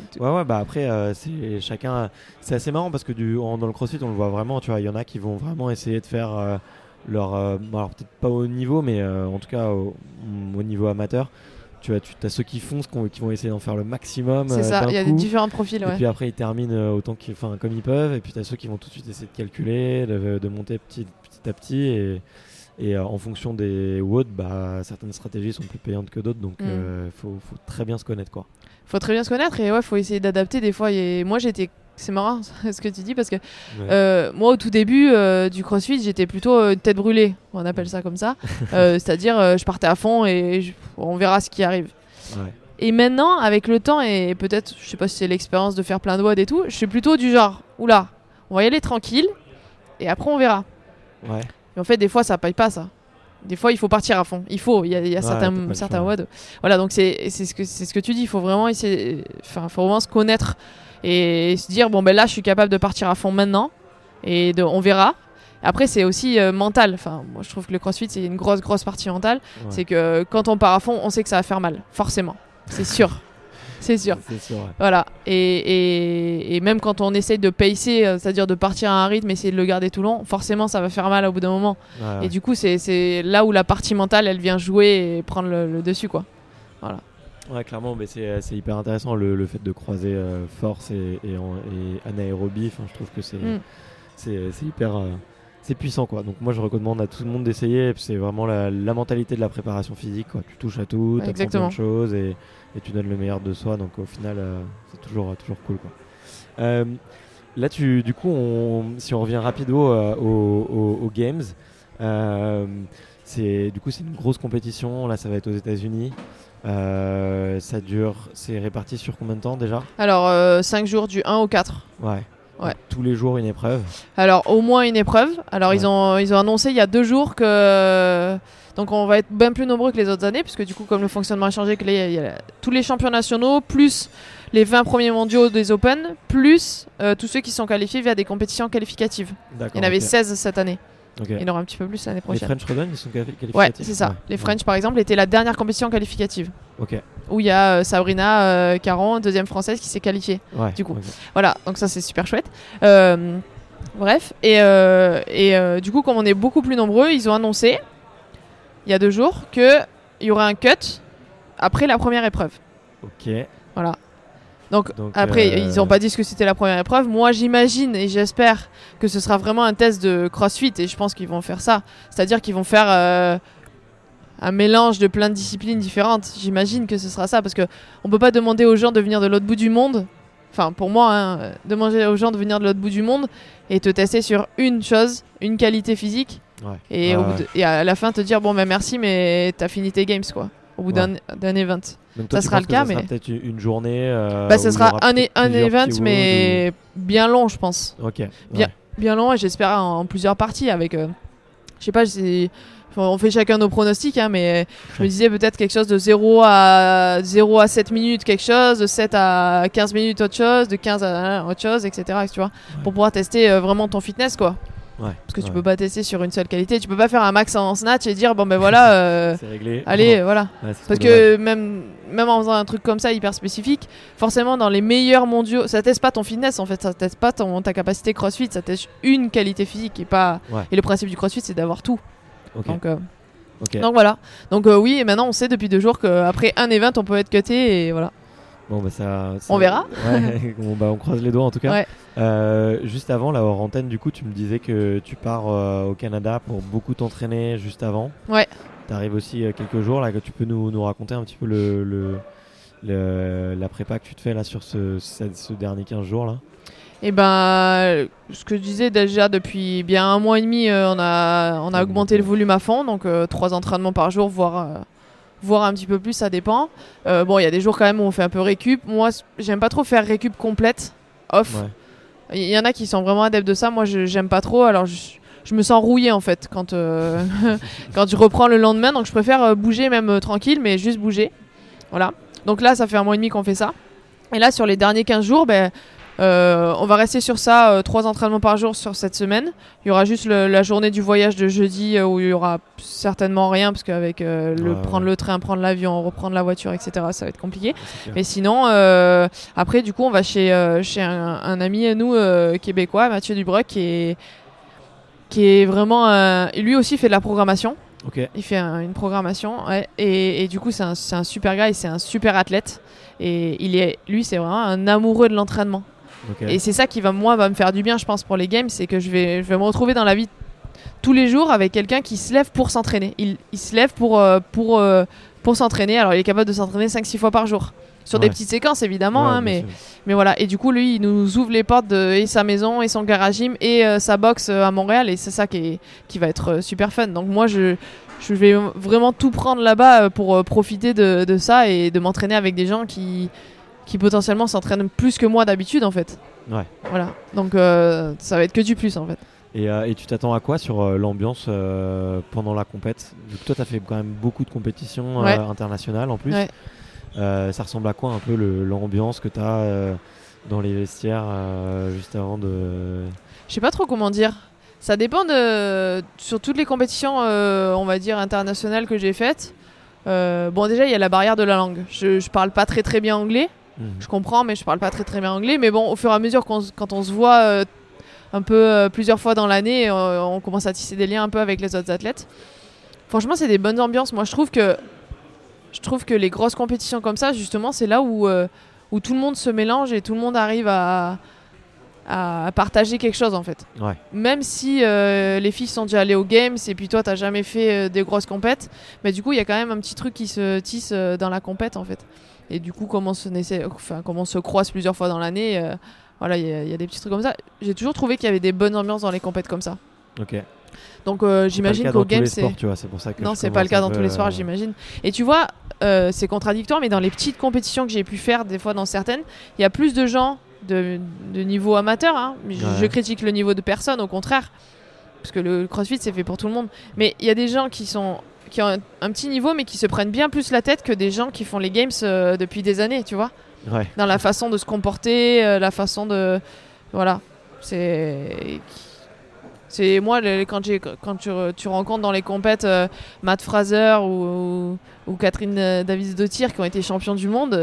Ouais, bah après, c'est chacun. C'est assez marrant parce que dans le CrossFit, on le voit vraiment. Tu vois, il y en a qui vont vraiment essayer de faire leur. Alors peut-être pas au niveau, mais en tout cas au niveau amateur. Tu as ceux qui foncent, qui vont essayer d'en faire le maximum. C'est ça, il y a des différents profils. Et puis après, ils terminent comme ils peuvent. Et puis tu as ceux qui vont tout de suite essayer de calculer, de monter petit à petit. Et en fonction des WOD, certaines stratégies sont plus payantes que d'autres. Donc faut très bien se connaître, quoi. Faut très bien se connaître et faut essayer d'adapter des fois. Moi, c'est marrant ce que tu dis parce que moi, au tout début du CrossFit, j'étais plutôt tête brûlée, on appelle ça comme ça. C'est-à-dire, je partais à fond et on verra ce qui arrive. Ouais. Et maintenant, avec le temps et peut-être, je sais pas si c'est l'expérience de faire plein de WOD et tout, je suis plutôt du genre, oula, on va y aller tranquille et après on verra. Ouais. Et en fait, des fois, ça paye pas ça. Des fois, il faut partir à fond. Il y a certains WOD. Voilà, donc c'est ce que tu dis. Il faut vraiment essayer. Enfin, faut vraiment se connaître et se dire bon ben là, je suis capable de partir à fond maintenant et on verra. Après, c'est aussi mental. Enfin, moi, je trouve que le CrossFit, c'est une grosse partie mentale. Ouais. C'est que quand on part à fond, on sait que ça va faire mal, forcément. C'est sûr. C'est sûr. C'est sûr, ouais. Voilà. Et même quand on essaye de pacer, c'est-à-dire de partir à un rythme, essayer de le garder tout long, forcément ça va faire mal au bout d'un moment. Ouais. Et du coup, c'est là où la partie mentale, elle vient jouer et prendre le dessus, quoi. Voilà. Ouais, clairement, mais c'est hyper intéressant le fait de croiser force et anaérobie. Enfin, je trouve que c'est hyper. C'est puissant, quoi. Donc moi je recommande à tout le monde d'essayer. C'est vraiment la mentalité de la préparation physique, quoi. Tu touches à tout, tu apprends plein de choses et tu donnes le meilleur de soi. Donc au final c'est toujours cool, quoi. Là du coup si on revient rapido aux Games, c'est une grosse compétition. Là ça va être aux États-Unis. C'est réparti sur combien de temps déjà? Alors 5 jours du 1 au 4. Ouais. Ouais. Tous les jours une épreuve. Alors au moins une épreuve. Alors ils ont annoncé il y a 2 jours que donc on va être bien plus nombreux que les autres années puisque du coup comme le fonctionnement a changé, il y a tous les champions nationaux plus les 20 premiers mondiaux des Open plus tous ceux qui sont qualifiés via des compétitions qualificatives. D'accord, il y en avait 16 cette année. Okay. Il y en aura un petit peu plus l'année prochaine. Les French Run, ils sont qualificatifs? Ouais, c'est ça. Les French, par exemple, étaient la dernière compétition qualificative. Ok. Où il y a Sabrina Caron, deuxième française, qui s'est qualifiée. Ouais, du coup. Okay. Voilà, donc ça, c'est super chouette. Bref, et du coup, comme on est beaucoup plus nombreux, ils ont annoncé, il y a 2 jours, qu'il y aurait un cut après la première épreuve. Ok. Voilà. Donc après, ils n'ont pas dit ce que c'était la première épreuve. Moi, j'imagine et j'espère que ce sera vraiment un test de CrossFit et je pense qu'ils vont faire ça. C'est-à-dire qu'ils vont faire un mélange de plein de disciplines différentes. J'imagine que ce sera ça parce qu'on ne peut pas demander aux gens de venir de l'autre bout du monde. Enfin, pour moi, demander aux gens de venir de l'autre bout du monde et te tester sur une chose, une qualité physique. Ouais. Et à la fin, te dire bon, merci, mais t'as fini tes games, quoi. Au bout d'un event. Donc toi, ça sera le cas, mais. Ça sera peut-être une journée. Ça sera un event, mais bien long, je pense. Ok. Bien long, et j'espère en plusieurs parties avec. Je sais pas, on fait chacun nos pronostics, mais je me disais peut-être quelque chose de 0 à 7 minutes, quelque chose, de 7 à 15 minutes, autre chose, de 15 à autre chose, etc. Tu vois, pour pouvoir tester vraiment ton fitness, quoi. Ouais, parce que tu peux pas tester sur une seule qualité, tu peux pas faire un max en snatch et dire bon ben voilà c'est réglé. Allez voilà. Ouais, parce que même en faisant un truc comme ça hyper spécifique, forcément dans les meilleurs mondiaux, ça teste pas ton fitness en fait, ça teste pas ta capacité CrossFit, ça teste une qualité physique et pas et le principe du CrossFit c'est d'avoir tout. Okay. Donc voilà. Donc oui, et maintenant on sait depuis 2 jours qu'après un event on peut être cuté et voilà. Bon on verra. Ouais, on croise les doigts en tout cas. Ouais. Juste avant, là hors antenne, du coup, tu me disais que tu pars au Canada pour beaucoup t'entraîner juste avant. Ouais. T'arrives aussi quelques jours là, que tu peux nous raconter un petit peu la prépa que tu te fais là sur ce dernier 15 jours là. Et ce que je disais déjà depuis bien 1 mois et demi, on a augmenté le volume à fond, donc 3 entraînements par jour, voire un petit peu plus, ça dépend. Bon, il y a des jours quand même où on fait un peu récup. Moi, j'aime pas trop faire récup complète, off. Il y en a qui sont vraiment adeptes de ça. Moi, j'aime pas trop. Alors, je me sens rouillée en fait quand je reprends le lendemain. Donc, je préfère bouger même tranquille, mais juste bouger. Voilà. Donc là, ça fait 1 mois et demi qu'on fait ça. Et là, sur les derniers 15 jours, On va rester sur ça, 3 entraînements par jour sur cette semaine. Il y aura juste la journée du voyage de jeudi où il y aura certainement rien parce qu'avec prendre le train, prendre l'avion, reprendre la voiture, etc. ça va être compliqué. Mais sinon, après du coup on va chez un ami à nous québécois, Mathieu Dubreuc, qui est vraiment lui aussi fait de la programmation. Okay. Il fait une programmation et du coup c'est un super gars et c'est un super athlète et lui c'est vraiment un amoureux de l'entraînement. Okay. Et c'est ça qui va me faire du bien, je pense, pour les games, c'est que je vais me retrouver dans la vie tous les jours avec quelqu'un qui se lève pour s'entraîner. Il se lève pour s'entraîner. Alors il est capable de s'entraîner 5-6 fois par jour. Sur des petites séquences évidemment, mais voilà. Et du coup lui il nous ouvre les portes et sa maison et son garage gym et sa box à Montréal, et c'est ça qui va être super fun. Donc moi je vais vraiment tout prendre là-bas pour profiter de ça et de m'entraîner avec des gens qui potentiellement s'entraînent plus que moi d'habitude en fait. Ouais. Voilà. Donc ça va être que du plus en fait. Et tu t'attends à quoi sur l'ambiance pendant la compète? Du coup toi t'as fait quand même beaucoup de compétitions internationales en plus. Ouais. Ça ressemble à quoi un peu l'ambiance que t'as dans les vestiaires juste avant de... Je sais pas trop comment dire. Ça dépend sur toutes les compétitions on va dire internationales que j'ai faites. Bon déjà il y a la barrière de la langue. Je parle pas très très bien anglais. Je comprends, mais je parle pas très très bien anglais. Mais bon, au fur et à mesure quand on se voit un peu plusieurs fois dans l'année, on commence à tisser des liens un peu avec les autres athlètes. Franchement, c'est des bonnes ambiances. Moi, je trouve que les grosses compétitions comme ça, justement, c'est là où tout le monde se mélange et tout le monde arrive à partager quelque chose en fait. Ouais. Même si les filles sont déjà allées aux games et puis toi t'as jamais fait des grosses compètes, mais du coup il y a quand même un petit truc qui se tisse dans la compète en fait. Et du coup comme on se croise plusieurs fois dans l'année, voilà, il y a des petits trucs comme ça. J'ai toujours trouvé qu'il y avait des bonnes ambiances dans les compètes comme ça. Ok. Donc j'imagine qu'au game c'est pour ça que non, c'est pas le cas dans tous les sports, j'imagine. Et tu vois, c'est contradictoire, mais dans les petites compétitions que j'ai pu faire des fois dans certaines, il y a plus de gens de niveau amateur, hein. Je critique le niveau de personne, au contraire, parce que le CrossFit c'est fait pour tout le monde, mais il y a des gens qui ont un petit niveau mais qui se prennent bien plus la tête que des gens qui font les games depuis des années, tu vois, dans la façon de se comporter, la façon de... Voilà, c'est moi quand tu rencontres dans les compètes Matt Fraser ou Catherine Davies-Dottir qui ont été champions du monde,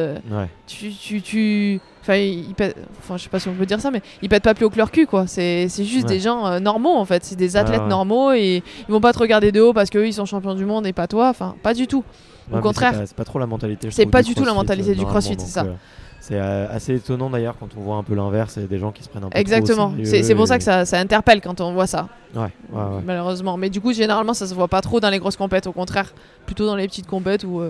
je sais pas si on peut dire ça, mais ils pètent pas plus haut que leur cul quoi. C'est juste des gens normaux en fait, c'est des athlètes normaux et ils vont pas te regarder de haut parce qu'eux ils sont champions du monde et pas toi, enfin pas du tout. Au contraire, c'est pas trop la mentalité. C'est pas du tout la mentalité du CrossFit, c'est ça. C'est assez étonnant d'ailleurs quand on voit un peu l'inverse, c'est des gens qui se prennent un peu exactement. trop au sérieux. C'est pour ça que ça interpelle quand on voit ça. Ouais. Malheureusement. Mais du coup, généralement, ça se voit pas trop dans les grosses compètes, au contraire. Plutôt dans les petites compètes où...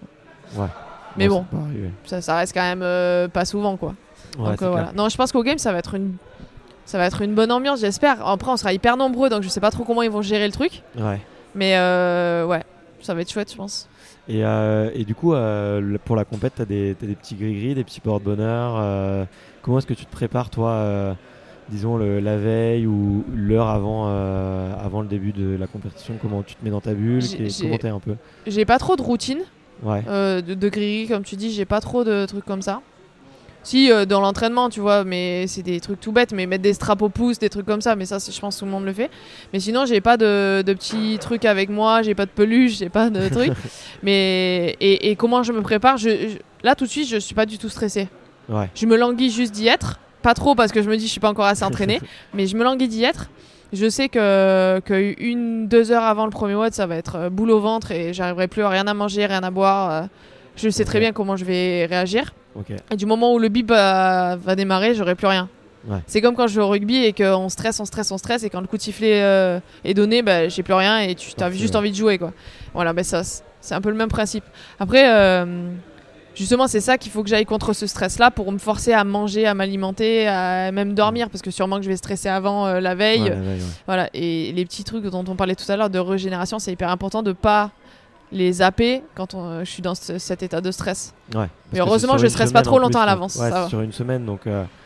Mais bon, ça reste quand même pas souvent, quoi. Donc voilà. Non, je pense qu'au game, ça va être une bonne ambiance, j'espère. Après, on sera hyper nombreux, donc je sais pas trop comment ils vont gérer le truc. Ouais. Mais ça va être chouette, je pense. Et du coup, pour la compète, t'as des petits gris-gris, des petits porte-bonheur. Comment est-ce que tu te prépares, toi, disons la veille ou l'heure avant le début de la compétition? Comment tu te mets dans ta bulle? Comment t'es un peu? J'ai pas trop de routine. Ouais. De gris-gris, comme tu dis, j'ai pas trop de trucs comme ça. Si, dans l'entraînement, tu vois, mais c'est des trucs tout bêtes, mais mettre des straps au pouce, des trucs comme ça, mais ça, je pense que tout le monde le fait. Mais sinon, j'ai pas de petits trucs avec moi, j'ai pas de peluche, j'ai pas de trucs. Mais, et comment je me prépare, là, tout de suite, je suis pas du tout stressée. Ouais. Je me languis juste d'y être. Pas trop, parce que je me dis, je suis pas encore assez entraînée, mais je me languis d'y être. Je sais que 1-2 heures avant le premier WOD, ça va être boule au ventre et j'arriverai plus à rien à manger, rien à boire. Je sais très bien comment je vais réagir. Okay. Et du moment où le bip va démarrer, j'aurai plus rien. Ouais. C'est comme quand je joue au rugby et qu'on stresse et quand le coup de sifflet est donné, j'ai plus rien et tu as juste envie de jouer, quoi. Voilà, ça c'est un peu le même principe. Après, justement, c'est ça qu'il faut que j'aille contre ce stress-là pour me forcer à manger, à m'alimenter, à même dormir, parce que sûrement que je vais stresser avant la veille. Ouais. Voilà. Et les petits trucs dont on parlait tout à l'heure de régénération, c'est hyper important de pas les zapper quand je suis dans cet état de stress. Ouais. Mais heureusement, je stresse pas trop longtemps à l'avance. Ouais, c'est sur une semaine, donc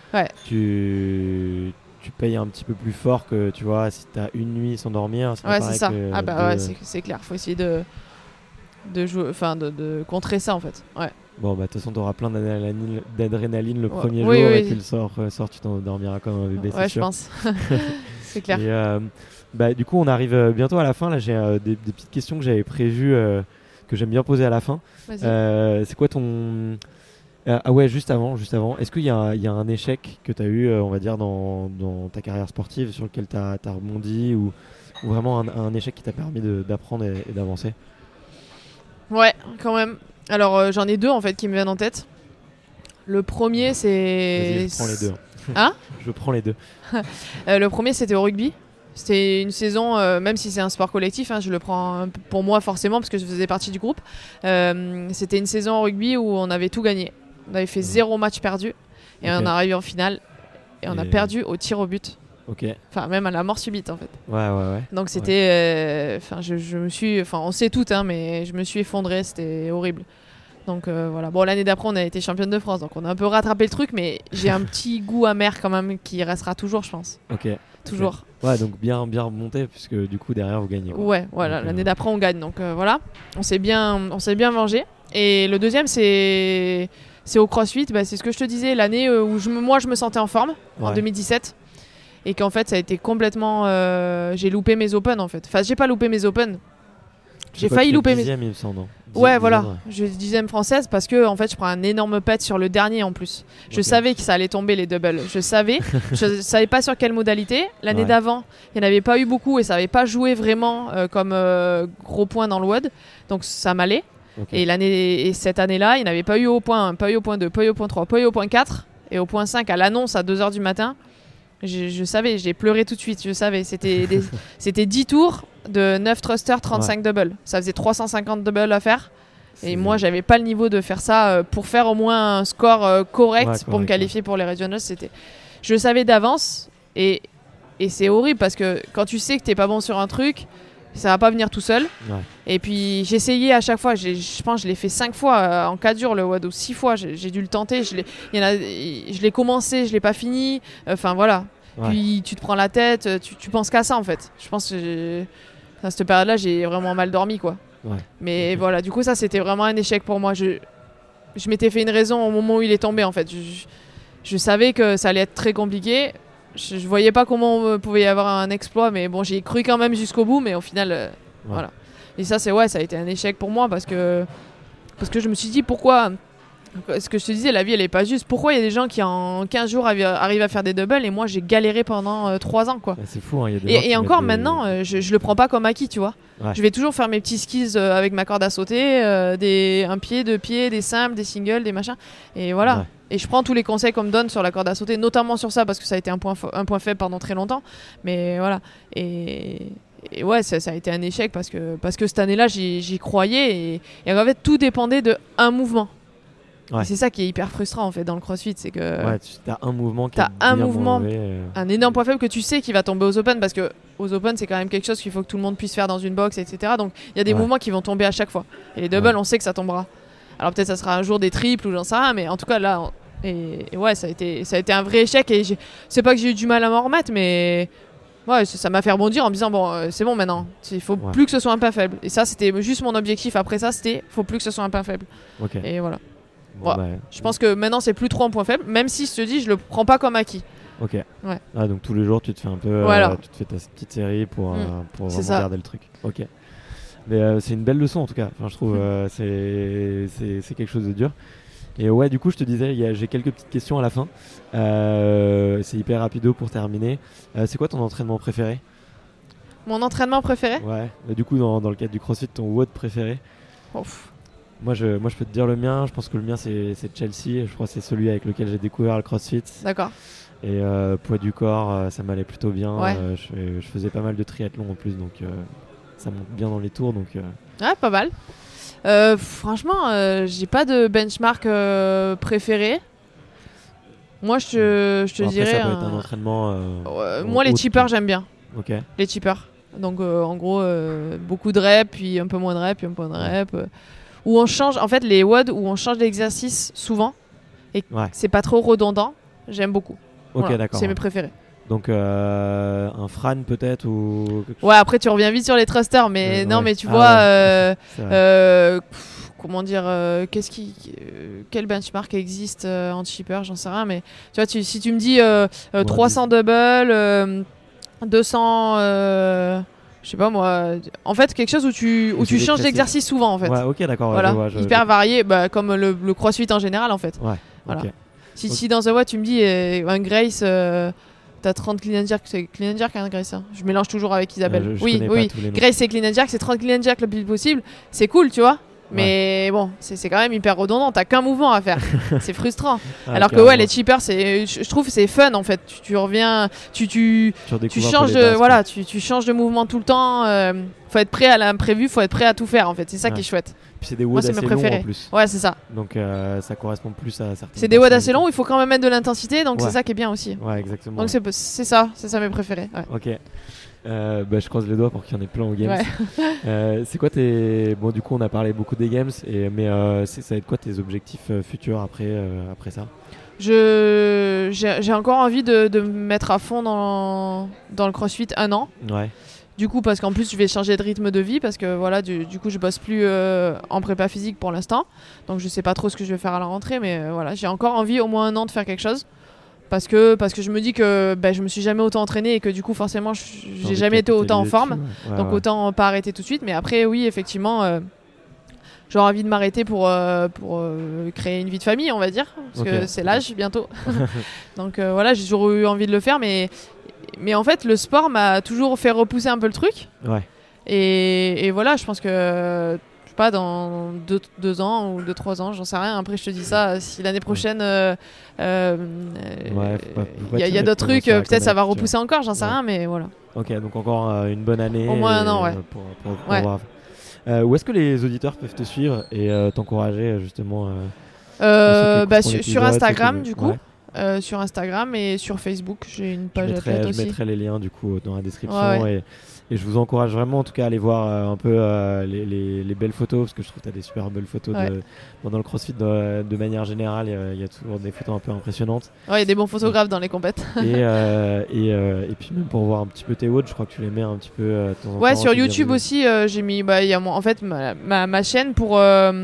tu payes un petit peu plus fort que, tu vois, si t'as une nuit sans dormir. C'est ça. C'est clair. Faut essayer de contrer ça en fait. Ouais. Bon, bah de toute façon, t'auras plein d'adrénaline le premier Oui, jour oui, et oui. puis le soir, tu t'endormiras comme un bébé, Ouais, c'est je sûr. pense. C'est clair. Et bah, du coup, on arrive bientôt à la fin. Là, j'ai des petites questions que j'avais prévues, que j'aime bien poser à la fin. Vas-y. C'est quoi ton... ah ouais, juste avant, est-ce qu'il y a un échec que tu as eu, on va dire, dans ta carrière sportive sur lequel tu as rebondi ou vraiment un échec qui t'a permis d'apprendre et d'avancer? Ouais, quand même. Alors, j'en ai deux en fait qui me viennent en tête. Le premier, c'est. Vas-y, je prends les deux. Hein? Je prends les deux. Le premier, c'était au rugby. C'était une saison, même si c'est un sport collectif, hein, je le prends pour moi forcément parce que je faisais partie du groupe. C'était une saison au rugby où on avait tout gagné. On avait fait 0 match perdu et Ok. on est arrivé en finale et on a perdu au tir au but. Ok. Enfin, même à la mort subite en fait. Ouais. Donc c'était. Enfin, je me suis. Enfin, on sait tout, hein, mais je me suis effondrée, c'était horrible. Donc voilà. Bon, l'année d'après, on a été championne de France, donc on a un peu rattrapé le truc, mais j'ai un petit goût amer quand même qui restera toujours, je pense. Ok. Toujours. Ouais, donc bien remonté puisque du coup derrière vous gagnez. Quoi. Ouais, voilà. Donc, L'année d'après, on gagne. Donc voilà. On s'est bien vengé. Et le deuxième, c'est au CrossFit. Bah, c'est ce que je te disais, l'année où moi je me sentais en forme, en 2017. Et qu'en fait, ça a été complètement. J'ai loupé mes Open en fait. Enfin, j'ai pas loupé mes Open. J'ai failli louper mes. Dixième, il me semble. Non Ouais, voilà. Dixième, ouais. Je suis 10e française parce que en fait, je prends un énorme pet sur le dernier en plus. Je Ok. savais que ça allait tomber les doubles. Je savais. Je savais pas sur quelle modalité. L'année Ouais. d'avant, il n'y en avait pas eu beaucoup et ça n'avait pas joué vraiment comme gros point dans le WOD. Donc ça m'allait. Ok. Et cette année-là, il n'y avait pas eu au point 1, pas eu au point 2, pas eu au point 3, pas eu au point 4. Et au point 5, à l'annonce à 2h du matin, je savais, j'ai pleuré tout de suite. Je savais. C'était 10 tours de 9 thrusters, 35 doubles. Ça faisait 350 doubles à faire. Et moi, j'avais pas le niveau de faire ça pour faire au moins un score correct pour me qualifier pour les regionals. Je le savais d'avance et c'est horrible parce que quand tu sais que t'es pas bon sur un truc, ça va pas venir tout seul. Ouais. Et puis j'essayais à chaque fois. Je pense que je l'ai fait 5 fois en 4 jours le WOD ou 6 fois. J'ai dû le tenter. Je l'ai commencé, je l'ai pas fini. Enfin voilà. Ouais. Puis tu te prends la tête, tu penses qu'à ça en fait. Je pense que à cette période-là, j'ai vraiment mal dormi quoi. Ouais. Mais Ok. voilà, du coup, ça c'était vraiment un échec pour moi. Je m'étais fait une raison au moment où il est tombé en fait. Je savais que ça allait être très compliqué. Je voyais pas comment pouvait y avoir un exploit, mais bon, j'ai cru quand même jusqu'au bout. Mais au final, voilà. Et ça, ça a été un échec pour moi parce que je me suis dit pourquoi. Ce que je te disais, la vie elle est pas juste. Pourquoi il y a des gens qui en 15 jours arrivent à faire des doubles et moi j'ai galéré pendant 3 ans quoi. Ouais, c'est fou, hein, y a des gens qui Et encore mettent des- maintenant, je le prends pas comme acquis, tu vois. Ouais. Je vais toujours faire mes petits skis avec ma corde à sauter, un pied, 2 pieds, des simples, des singles, des machins. Et voilà. Ouais. Et je prends tous les conseils qu'on me donne sur la corde à sauter, notamment sur ça parce que ça a été un point faible pendant très longtemps. Mais voilà. Et ouais, ça a été un échec parce que cette année-là, j'y croyais et en fait, tout dépendait de un mouvement. Ouais. Et c'est ça qui est hyper frustrant en fait dans le CrossFit, c'est que Ouais, t'as un mouvement qui t'as est un bien mouvement, mauvais, un énorme point faible que tu sais qui va tomber aux Open parce que aux Open c'est quand même quelque chose qu'il faut que tout le monde puisse faire dans une box, etc. Donc il y a des Ouais. mouvements qui vont tomber à chaque fois. Et les doubles, Ouais. on sait que ça tombera. Alors peut-être ça sera un jour des triples ou j'en sais rien, mais en tout cas là, et ouais, ça a été un vrai échec et c'est pas que j'ai eu du mal à m'en remettre, mais ouais, ça m'a fait rebondir en me disant bon, c'est bon maintenant, il faut Ouais. plus que ce soit un point faible. Et ça c'était juste mon objectif. Après ça, c'était faut plus que ce soit un point faible. Ok. Et voilà. Bon, Ouais. bah, Je pense que maintenant c'est plus trop un point faible, même si je te dis je le prends pas comme acquis. ok. Ouais. Ah, donc tous les jours tu te fais un peu, Voilà. tu te fais ta petite série pour C'est vraiment ça. garder le truc. Ok. Mais c'est une belle leçon en tout cas. Enfin, je trouve c'est quelque chose de dur. Et ouais, du coup, je te disais, j'ai quelques petites questions à la fin. C'est hyper rapido pour terminer. C'est quoi ton entraînement préféré? Mon entraînement préféré? Ouais. Du coup, dans le cadre du CrossFit, ton WOD préféré? Ouf. Moi, je peux te dire le mien. Je pense que le mien, c'est Chelsea. Je crois que c'est celui avec lequel j'ai découvert le CrossFit. D'accord. Et poids du corps, ça m'allait plutôt bien. Ouais. Je faisais pas mal de triathlon en plus, donc ça monte bien dans les tours. Donc, Ouais, pas mal. Franchement, j'ai pas de benchmark préféré. Moi, je te bon, après, dirais. ça peut être un entraînement. Moi, les haut- cheapers, j'aime bien. Ok. Les cheapers. Donc, en gros, beaucoup de reps, puis un peu moins de reps, puis un peu de reps. Où on change, en fait, les WOD, où on change d'exercice souvent. Et Ouais. c'est pas trop redondant. J'aime beaucoup. Ok, Voilà, d'accord. c'est Ouais. mes préférés. Donc un Fran peut-être ou. Ouais, après tu reviens vite sur les thrusters, mais non, ouais. mais tu vois, C'est vrai. comment dire, quel benchmark existe en chipper, j'en sais rien, mais tu vois, si tu me dis 300 double, 200, je sais pas moi, en fait quelque chose où tu changes d'exercice souvent en fait. Ouais, ok, d'accord. Voilà, Ouais, hyper varié, comme le CrossFit en général en fait. Ouais. Voilà. Ok. Si dans The Watt tu me dis un Grace, t'as 30 clean and jerk, c'est clean and jerk, hein, Grace. Hein. Je mélange toujours avec Isabelle. Je oui. Grace c'est clean and jerk, c'est 30 clean and jerk le plus possible. C'est cool, tu vois. Mais bon, c'est quand même hyper redondant. T'as qu'un mouvement à faire. C'est frustrant. Alors que les chippers, je trouve c'est fun en fait. Tu reviens, tu changes de voilà, tu changes de mouvement tout le temps. Faut être prêt à l'imprévu, faut être prêt à tout faire en fait. C'est ça qui est chouette. Puis c'est des WOD assez longs en plus. Ouais, c'est ça. Donc ça correspond plus à certaines. C'est des WOD assez longs. Il faut quand même mettre de l'intensité, donc c'est ça qui est bien aussi. Ouais, exactement. Donc c'est ça mes préférés. Ouais. Ok. Je croise les doigts pour qu'il y en ait plein aux Games. C'est quoi tes... Bon, du coup, on a parlé beaucoup des Games, mais ça va être quoi tes objectifs futurs après ça? J'ai encore envie de me mettre à fond dans le CrossFit 1 an. Ouais. Du coup, parce qu'en plus, je vais changer de rythme de vie parce que voilà, du coup, je bosse plus en prépa physique pour l'instant. Donc, je sais pas trop ce que je vais faire à la rentrée, mais voilà, j'ai encore envie au moins 1 an de faire quelque chose. Parce que je me dis que je me suis jamais autant entraîné et que du coup forcément j'ai jamais été autant en forme, donc autant pas arrêter tout de suite. Mais après oui, effectivement, j'aurais envie de m'arrêter pour créer une vie de famille, on va dire, parce que c'est l'âge bientôt. Donc voilà, j'ai toujours eu envie de le faire, mais en fait le sport m'a toujours fait repousser un peu le truc. Ouais. Et voilà, je pense que pas dans 2 ans ou 2-3 ans, j'en sais rien. Après, je te dis ça, si l'année prochaine il y a d'autres trucs, peut-être ça va repousser encore, j'en sais rien, mais voilà. Ok, donc encore une bonne année. Au moins 1 an, ouais. Pour voir. Où est-ce que les auditeurs peuvent te suivre et t'encourager justement sur Instagram, du coup. Sur Instagram et sur Facebook, j'ai une page athlète aussi. Je mettrai les liens du coup dans la description et je vous encourage vraiment en tout cas à aller voir un peu les belles photos parce que je trouve que tu as des super belles photos dans le CrossFit de manière générale. Il y a toujours des photos un peu impressionnantes. Ouais, il y a des bons photographes dans les compètes. et puis même pour voir un petit peu tes WOD, je crois que tu les mets un petit peu de temps en temps. Ouais, sur YouTube aussi, j'ai mis en fait ma chaîne pour...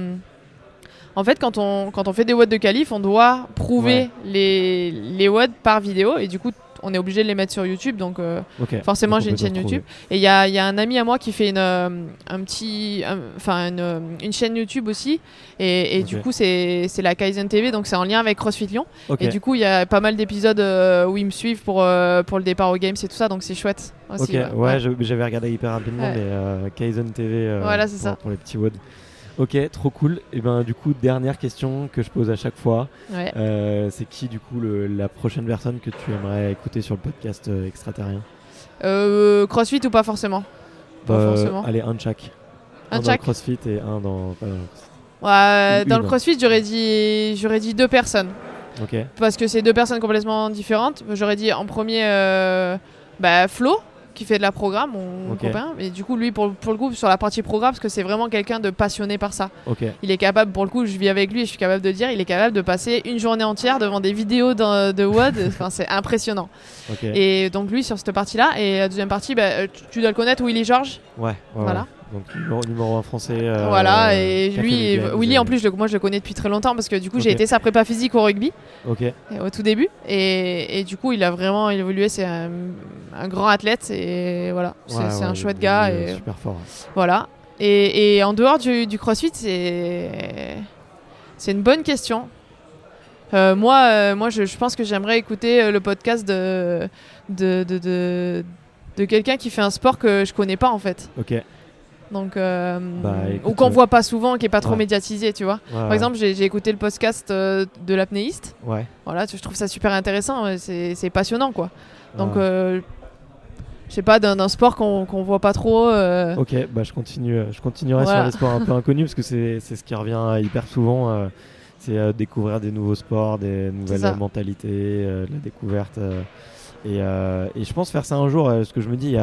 En fait, quand on fait des WOD de qualif, on doit prouver les WOD par vidéo et du coup, on est obligé de les mettre sur YouTube. Donc, forcément, j'ai une chaîne YouTube. Et il y a un ami à moi qui fait une chaîne YouTube aussi. Et du coup, c'est la Kaizen TV, donc c'est en lien avec CrossFit Lyon. Et du coup, il y a pas mal d'épisodes où ils me suivent pour le départ aux Games et tout ça, donc c'est chouette. Aussi, j'avais regardé hyper rapidement, mais Kaizen TV voilà, c'est ça. Pour les petits WOD. Ok, trop cool. Et du coup, dernière question que je pose à chaque fois. C'est qui du coup la prochaine personne que tu aimerais écouter sur le podcast Extraterrien? CrossFit ou pas forcément? Allez, un de chaque. Un dans le CrossFit et un dans... dans le CrossFit, j'aurais dit 2 personnes. Ok. Parce que c'est 2 personnes complètement différentes. J'aurais dit en premier Flo, qui fait de la programme, mon copain, et du coup lui pour le coup sur la partie programme, parce que c'est vraiment quelqu'un de passionné par ça. Il est capable, pour le coup je vis avec lui et je suis capable de dire, il est capable de passer une journée entière devant des vidéos de WOD. Enfin, c'est impressionnant. Et donc lui sur cette partie là, et la deuxième partie tu dois le connaître, Willy Georges. Voilà. Donc numéro 1 français. Voilà, et lui, Willy en plus moi je le connais depuis très longtemps parce que du coup j'ai été sa prépa physique au rugby au tout début, et du coup il a vraiment évolué, c'est un grand athlète et voilà, c'est un chouette gars et super fort. Voilà, et en dehors du CrossFit, c'est une bonne question. Moi je pense que j'aimerais écouter le podcast de quelqu'un qui fait un sport que je connais pas en fait. Donc, ou qu'on voit pas souvent, qui est pas trop médiatisé, tu vois. Par exemple, j'ai écouté le podcast de l'apnéiste. Voilà, je trouve ça super intéressant, c'est passionnant, quoi. Donc, je sais pas, d'un sport qu'on voit pas trop. Ok, je continuerai sur les sports un peu inconnus parce que c'est ce qui revient hyper souvent. C'est découvrir des nouveaux sports, des nouvelles mentalités, la découverte. Et je pense faire ça un jour, parce que je me dis,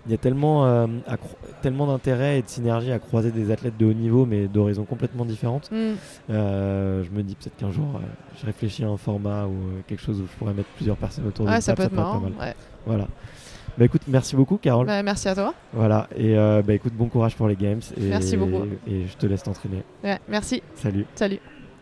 il y a tellement d'intérêt et de synergie à croiser des athlètes de haut niveau, mais d'horizons complètement différentes. Je me dis peut-être qu'un jour, je réfléchis à un format ou quelque chose où je pourrais mettre plusieurs personnes autour de la table. Ça peut être marrant. Pas mal. Ouais. Voilà. Bah écoute, merci beaucoup Carole. Merci à toi. Voilà, et écoute, bon courage pour les Games. Merci beaucoup. Et je te laisse t'entraîner. Ouais, merci. Salut. Salut.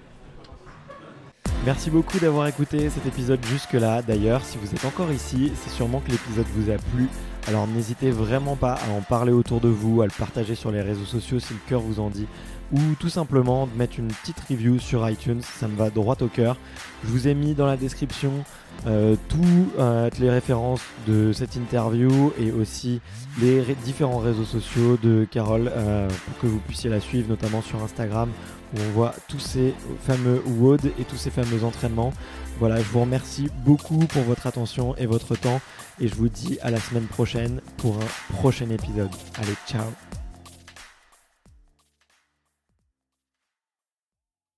Merci beaucoup d'avoir écouté cet épisode jusque-là. D'ailleurs, si vous êtes encore ici, c'est sûrement que l'épisode vous a plu. Alors n'hésitez vraiment pas à en parler autour de vous, à le partager sur les réseaux sociaux si le cœur vous en dit, ou tout simplement de mettre une petite review sur iTunes, ça me va droit au cœur. Je vous ai mis dans la description toutes les références de cette interview et aussi les différents réseaux sociaux de Carole pour que vous puissiez la suivre, notamment sur Instagram où on voit tous ces fameux WOD et tous ces fameux entraînements. Voilà, je vous remercie beaucoup pour votre attention et votre temps et je vous dis à la semaine prochaine pour un prochain épisode. Allez, ciao!